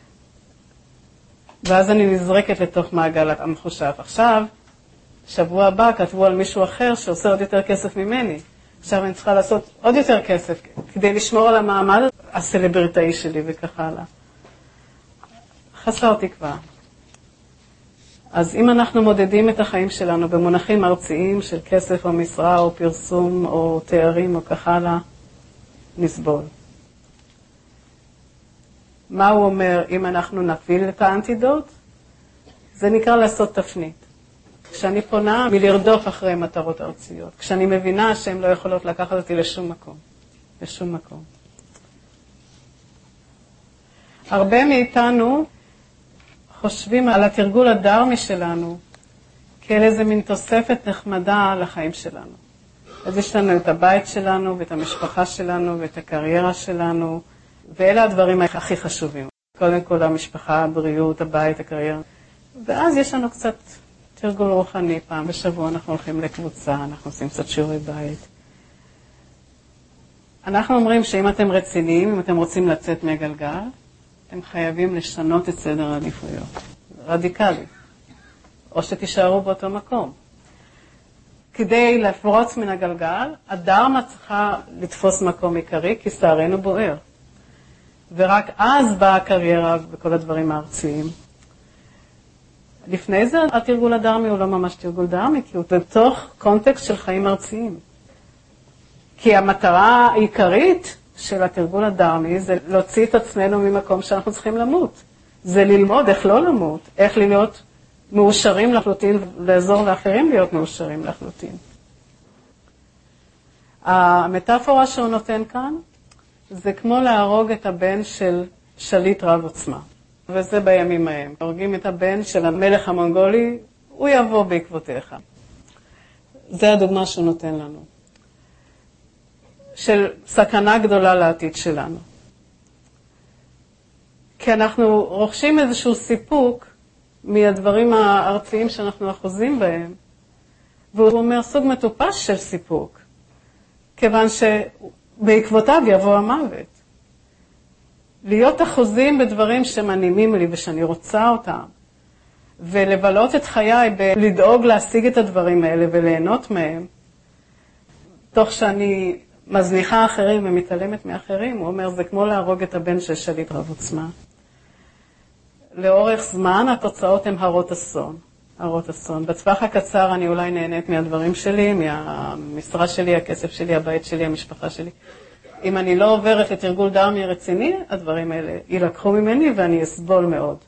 ואז אני נזרקת לתוך מעגל המחושב. עכשיו, שבוע הבא כתבו על מישהו אחר שעושה עוד יותר כסף ממני. עכשיו אני צריכה לעשות עוד יותר כסף כדי לשמור על המעמד הסלבריטאי שלי וכך הלאה. חסר תקווה. אז אם אנחנו מודדים את החיים שלנו במונחים ארציים של כסף או משרה או פרסום או תארים או כך הלאה, נסבול. מה הוא אומר אם אנחנו נפיל את האנטידוט? זה נקרא לעשות תפנית. כשאני פונה מלרדוף אחרי מטרות ארציות, כשאני מבינה שהן לא יכולות לקחת אותי לשום מקום, לשום מקום. הרבה מאיתנו חושבים על התרגול הדרמי שלנו כאל איזה מין תוספת נחמדה לחיים שלנו. אז יש לנו את הבית שלנו ואת המשפחה שלנו ואת הקריירה שלנו, ואלה הדברים הכי חשובים. קודם כל המשפחה, הבריאות, הבית, הקריירה. ואז יש לנו קצת תרגול רוחני, פעם בשבוע אנחנו הולכים לקבוצה, אנחנו עושים קצת שיעורי בית. אנחנו אומרים שאם אתם רציניים, אם אתם רוצים לצאת מהגלגל, אתם חייבים לשנות את סדר העדיפויות. רדיקלי. או שתישארו באותו מקום. כדי לפרוץ מן הגלגל, הדרמה צריכה לתפוס מקום עיקרי, כי שערנו בוער. ורק אז באה הקריירה וכל הדברים הארציים. לפני זה התרגול הדרמי הוא לא ממש תרגול דרמי, כי הוא בתוך קונטקסט של חיים ארציים. כי המטרה העיקרית של התרגול הדרמי זה להוציא את עצמנו ממקום שאנחנו צריכים למות. זה ללמוד איך לא למות, איך להיות מאושרים לחלוטין, לעזור לאחרים להיות מאושרים לחלוטין. המטאפורה שהוא נותן כאן, זה כמו להרוג את הבן של שליט רב עוצמה. וזה בימים ההם. הורגים את הבן של המלך המונגולי, הוא יבוא בעקבותיך. זה הדוגמה שהוא נותן לנו. של סכנה גדולה לעתיד שלנו. כי אנחנו רוכשים איזשהו סיפוק מהדברים הארציים שאנחנו אחוזים בהם, והוא אומר סוג מטופש של סיפוק, כיוון שבעקבותיו יבוא המוות. להיות אחוזים בדברים שמנימים לי ושאני רוצה אותם, ולבלות את חיי בלדאוג להשיג את הדברים האלה וליהנות מהם, תוך שאני מזניחה אחרים ומתעלמת מאחרים, הוא אומר, זה כמו להרוג את הבן של שליט רב עוצמה. לאורך זמן התוצאות הן הרות אסון. הרות אסון. בטווח הקצר אני אולי נהנית מהדברים שלי, מהמשרה שלי, הכסף שלי, הבית שלי, המשפחה שלי. אם אני לא עוברת לתרגול דרמי רציני, הדברים האלה ילקחו ממני ואני אסבול מאוד.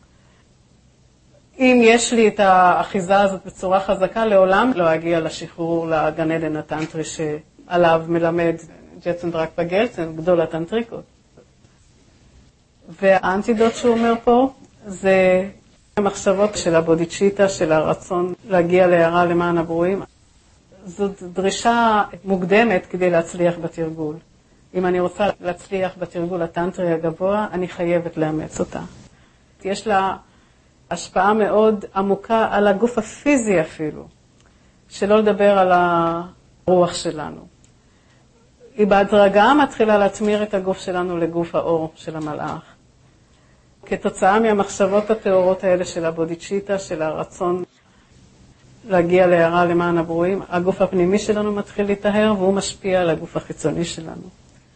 אם יש לי את האחיזה הזאת בצורה חזקה, לעולם לא אגיע לשחרור לגן עדן הטנטרי שעליו מלמד ג'טסון דרקפה גלצן, גדול הטנטריקות. והאנטידוט שהוא אומר פה זה המחשבות של הבודיצ'יטה, של הרצון להגיע להערה למען הברואים. זאת דרישה מוקדמת כדי להצליח בתרגול. אם אני רוצה להצליח בתרגול הטנטרי הגבוה, אני חייבת לאמץ אותה. יש לה השפעה מאוד עמוקה על הגוף הפיזי אפילו, שלא לדבר על הרוח שלנו. היא בהדרגה מתחילה להתמיר את הגוף שלנו לגוף האור של המלאך. כתוצאה מהמחשבות התיאורות האלה של הבודיצ'יטה, של הרצון להגיע להערה למען הברואים, הגוף הפנימי שלנו מתחיל להתאהר והוא משפיע על הגוף החיצוני שלנו.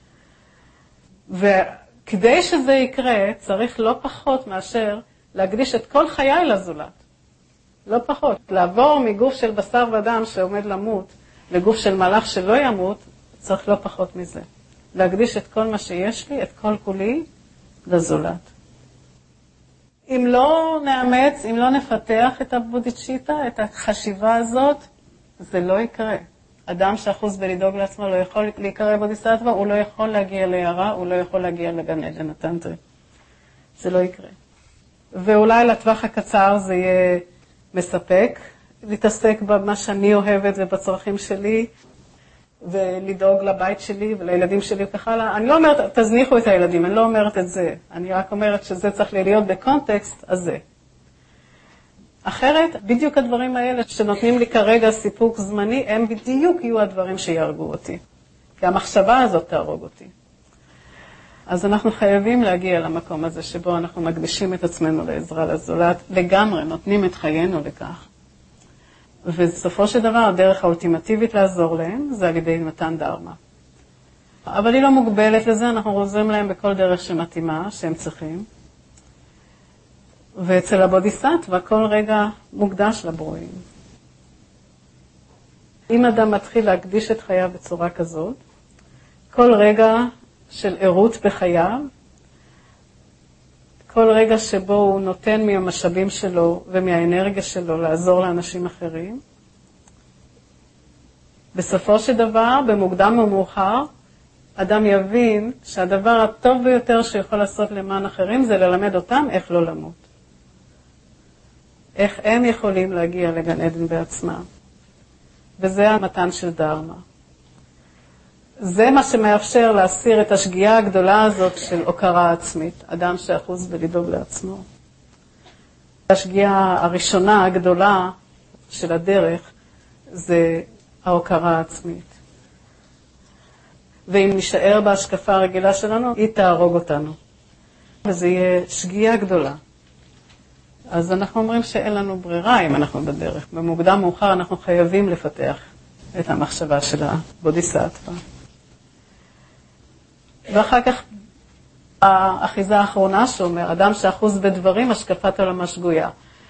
וכדי שזה יקרה, צריך לא פחות מאשר להקדיש את כל חיי לזולת. לא פחות. לעבור מגוף של בשר ודם שעומד למות לגוף של מלאך שלא ימות, צריך לא פחות מזה. להקדיש את כל מה שיש לי, את כל כולי, לזולת. אם לא נאמץ, אם לא נפתח את הבודיצ'יטה, את החשיבה הזאת, זה לא יקרה. אדם שאחוז בלדאוג לעצמו לא יכול להיקרא בודיסטווה, הוא לא יכול להגיע להערה, הוא לא יכול להגיע לגן עדן הטנטרי. זה לא יקרה. ואולי לטווח הקצר זה יהיה מספק, להתעסק במה שאני אוהבת ובצרכים שלי, ולדאוג לבית שלי ולילדים שלי וכך הלאה. אני לא אומרת, תזניחו את הילדים, אני לא אומרת את זה. אני רק אומרת שזה צריך להיות בקונטקסט הזה. אחרת, בדיוק הדברים האלה שנותנים לי כרגע סיפוק זמני, הם בדיוק יהיו הדברים שירגו אותי. כי המחשבה הזאת תהרוג אותי. אז אנחנו חייבים להגיע למקום הזה שבו אנחנו מקדישים את עצמנו לעזרה לזולת, לגמרי נותנים את חיינו לכך. ובסופו של דבר, הדרך האולטימטיבית לעזור להם זה על ידי מתן דרמה. אבל היא לא מוגבלת לזה, אנחנו עוזרים להם בכל דרך שמתאימה, שהם צריכים. ואצל הבודיסטווה כל רגע מוקדש לברואים. אם אדם מתחיל להקדיש את חייו בצורה כזאת, כל רגע של עירות בחייו, כל רגע שבו הוא נותן מהמשאבים שלו ומהאנרגיה שלו לעזור לאנשים אחרים, בסופו של דבר, במוקדם או מאוחר, אדם יבין שהדבר הטוב ביותר שיכול לעשות למען אחרים זה ללמד אותם איך לא למות. איך הם יכולים להגיע לגן עדן בעצמם. וזה המתן של דרמה. זה מה שמאפשר להסיר את השגיאה הגדולה הזאת של הוקרה עצמית, אדם שאחוז בלדאוג לעצמו. השגיאה הראשונה הגדולה של הדרך זה ההוקרה העצמית. ואם נשאר בהשקפה הרגילה שלנו, היא תהרוג אותנו. וזה יהיה שגיאה גדולה. אז אנחנו אומרים שאין לנו ברירה אם אנחנו בדרך. במוקדם מאוחר אנחנו חייבים לפתח את המחשבה של הבודיסטווה. ואחר כך האחיזה האחרונה שאומר, אדם שאחוז בדברים, השקפת עולמה שגויה.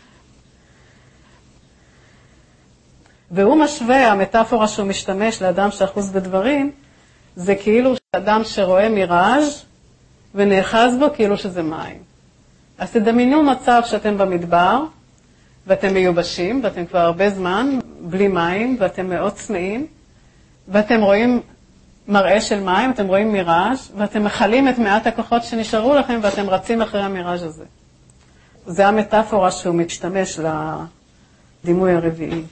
והוא משווה, המטאפורה שהוא משתמש לאדם שאחוז בדברים, זה כאילו אדם שרואה מיראז' ונאחז בו כאילו שזה מים. אז תדמיינו מצב שאתם במדבר, ואתם מיובשים, ואתם כבר הרבה זמן בלי מים, ואתם מאוד צמאים, ואתם רואים מראה של מים, אתם רואים מיראז' ואתם מכלים את מעט הכוחות שנשארו לכם ואתם רצים אחרי המיראז' הזה. זה המטאפורה שהוא משתמש לדימוי הרביעי.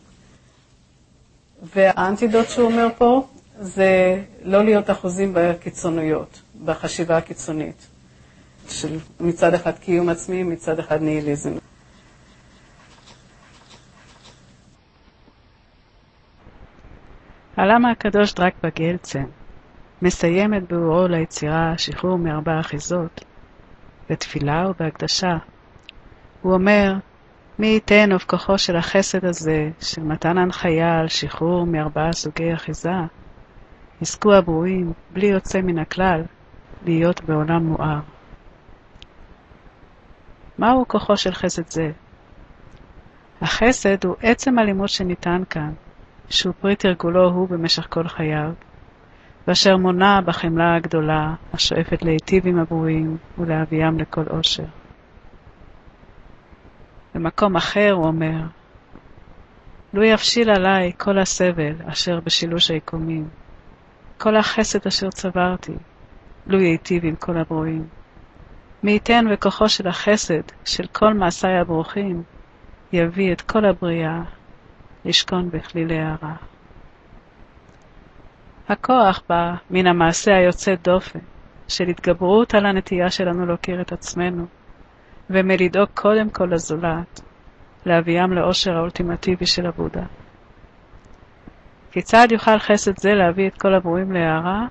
והאנטידוט שהוא אומר פה זה לא להיות אחוזים בקיצוניות, בחשיבה הקיצונית. של מצד אחד קיום עצמי, מצד אחד ניהיליזם. הלמה הקדוש דרק בגלצן מסיים את ביאורו ליצירה שחרור מארבע אחיזות, בתפילה ובהקדשה. הוא אומר, מי ייתן ובכוחו של החסד הזה, של מתן הנחיה על שחרור מארבעה סוגי אחיזה, יזכו הברואים, בלי יוצא מן הכלל, להיות בעולם מואר. מהו כוחו של חסד זה? החסד הוא עצם הלימוד שניתן כאן, שהוא פרי תרגולו הוא במשך כל חייו, ואשר מונה בחמלה הגדולה, השואפת להיטיב עם הברואים ולהביאם לכל אושר. במקום אחר הוא אומר, לו יפשיל עליי כל הסבל אשר בשילוש היקומים, כל החסד אשר צברתי, לו ייטיב עם כל הברואים. מי ייתן וכוחו של החסד של כל מעשיי הברוכים, יביא את כל הבריאה לשכון בכלילי הרע. הכוח בא מן המעשה היוצא דופן, של התגברות על הנטייה שלנו להכיר את עצמנו, ומלדאוג קודם כל לזולת, להביאם לאושר האולטימטיבי של הבודה. כיצד יוכל חסד זה להביא את כל הברואים להערה?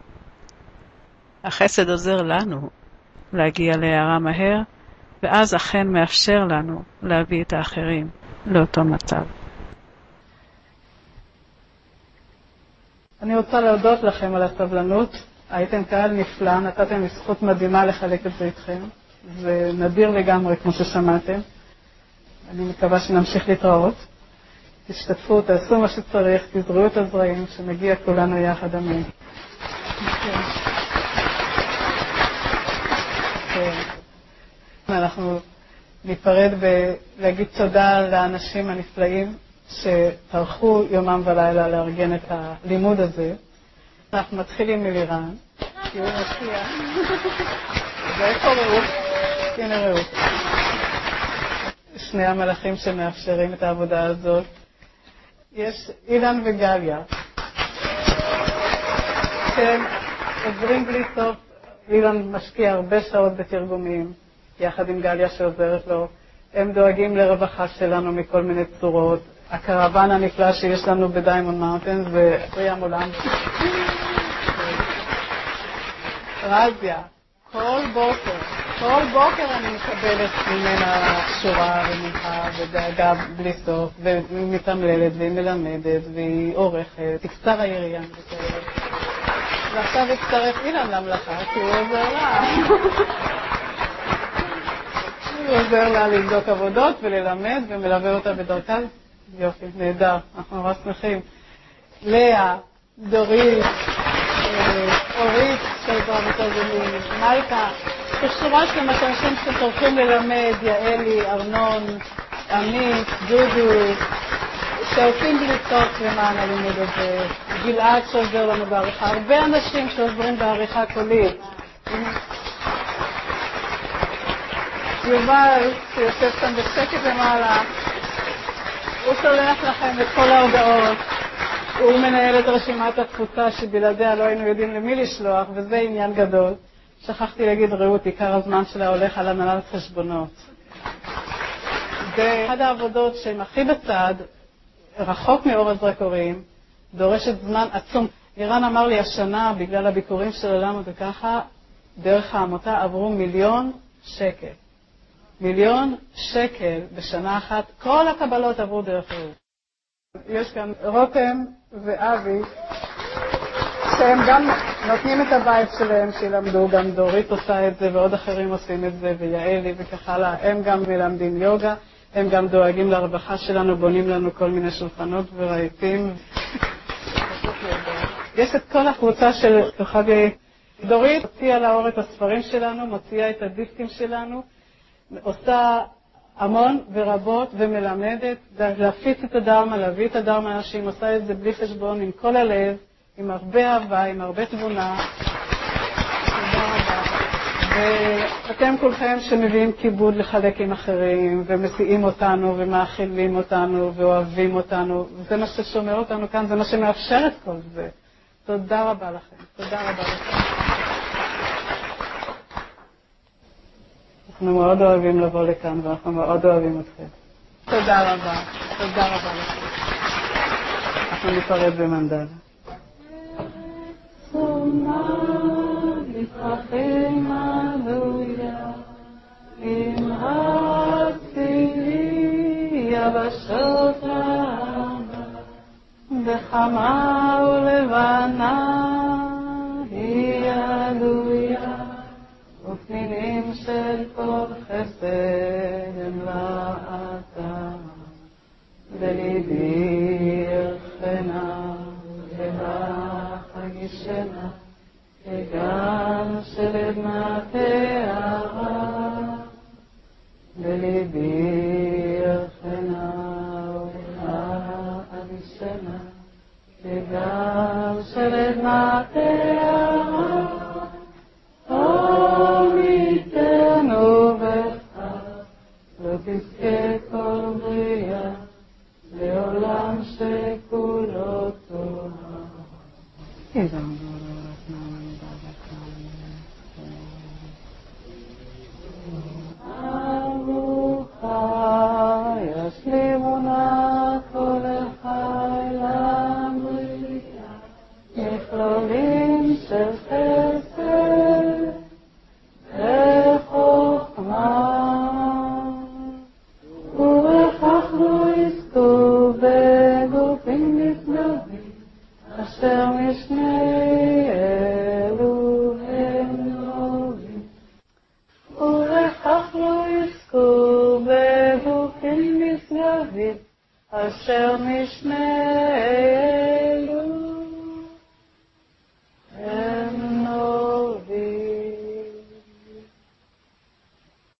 החסד עוזר לנו להגיע להערה מהר, ואז אכן מאפשר לנו להביא את האחרים לאותו מצב. אני רוצה להודות לכם על הסבלנות. הייתם קהל נפלא, נתתם לי זכות מדהימה לחלק את זה איתכם. זה נדיר לגמרי כמו ששמעתם. אני מקווה שנמשיך להתראות. תשתתפו, תעשו מה שצריך, תזרעו את הזרעים, שנגיע כולנו יחד, אמן. אנחנו ניפרד ולהגיד תודה לאנשים הנפלאים שטרחו יומם ולילה לארגן את הלימוד הזה. אנחנו מתחילים מלירן, כי הוא מציע. ואיפה רעות? הנה רעות. שני המלאכים שמאפשרים את העבודה הזאת. יש אילן וגליה, שהם עוזרים בלי סוף. אילן משקיע הרבה שעות בתרגומים, יחד עם גליה שעוזרת לו. הם דואגים לרווחה שלנו מכל מיני צורות. הקרוון הנפלא שיש לנו בדיימונד מאונטנס ופרי המולם. רזיה, כל בוקר אני מקבלת ממנה שורה ומנחה ודאגה בלי סוף, והיא מתמללת והיא מלמדת והיא עורכת, תקצר היריעה. ועכשיו הצטרף אילן למלאכה, כי הוא עוזר לה. הוא עוזר לה לבדוק עבודות וללמד ומלווה אותה בדרכה. יופי, נהדר, אנחנו ממש שמחים. לאה, דורית, אורית, שעזרה בתרגומים, מלכה, כשורה שלמה של אנשים שטורחים ללמד, יעלי, ארנון, עמית, דודו, שעושים בלי סוף למען הלימוד הזה, גלעד שעוזר לנו בעריכה, הרבה אנשים שעוזרים בעריכה קולית. יובל, שיושב כאן בשקט למעלה, הוא שולח לכם את כל ההודעות, הוא מנהל את רשימת התפוצה שבלעדיה לא היינו יודעים למי לשלוח, וזה עניין גדול. שכחתי להגיד, רעות, עיקר הזמן שלה הולך על הנהלת חשבונות. זה אחד העבודות שהן הכי בצד, רחוק מאור הזרקורים, דורשת זמן עצום. אירן אמר לי השנה, בגלל הביקורים של עולם וככה, דרך העמותה עברו 1,000,000 שקל. 1,000,000 שקל בשנה אחת, כל הקבלות עברו דרך רעות. יש כאן רותם ואבי, שהם גם נותנים את הבית שלהם שילמדו, גם דורית עושה את זה ועוד אחרים עושים את זה, ויעלי וכך הלאה. הם גם מלמדים יוגה, הם גם דואגים לרווחה שלנו, בונים לנו כל מיני שולחנות ורהיטים. יש את כל הקבוצה של כוכבי. דורית מוציאה לאור את הספרים שלנו, מוציאה את הדיסקים שלנו, עושה המון ורבות ומלמדת, להפיץ את הדרמה, להביא את הדרמה לאנשים, עושה את זה בלי חשבון, עם כל הלב, עם הרבה אהבה, עם הרבה תבונה. תודה רבה. ואתם כולכם שמביאים כיבוד לחלק עם אחרים, ומסיעים אותנו, ומאכילים אותנו, ואוהבים אותנו, וזה מה ששומר אותנו כאן, זה מה שמאפשר את כל זה. תודה רבה לכם. תודה רבה לכם. אנחנו מאוד אוהבים לבוא לכאן, ואנחנו מאוד אוהבים אתכם. תודה רבה. תודה רבה לכם. אנחנו ניפרד במנדל. נפרחים הללויה, נמרצתי יבשות רעמה, בחמה ולבנה היא הללויה, ופנינים של כל חסד הם לעתה, בליבי ירחנה ובך הגישנה, כגן של עדנה תארה, בליבי ירחנה ובך הגישנה, כגן של עדנה תארה, עמיתנו בך, לא תזכה כל בריאה, לעולם שכולו טוב. ארוחה ישלימו נא כל החי לבריאה, מכלולים של חסד וחוכמה, ובכך לא יזכו בגופים נפלאים, אשר משנה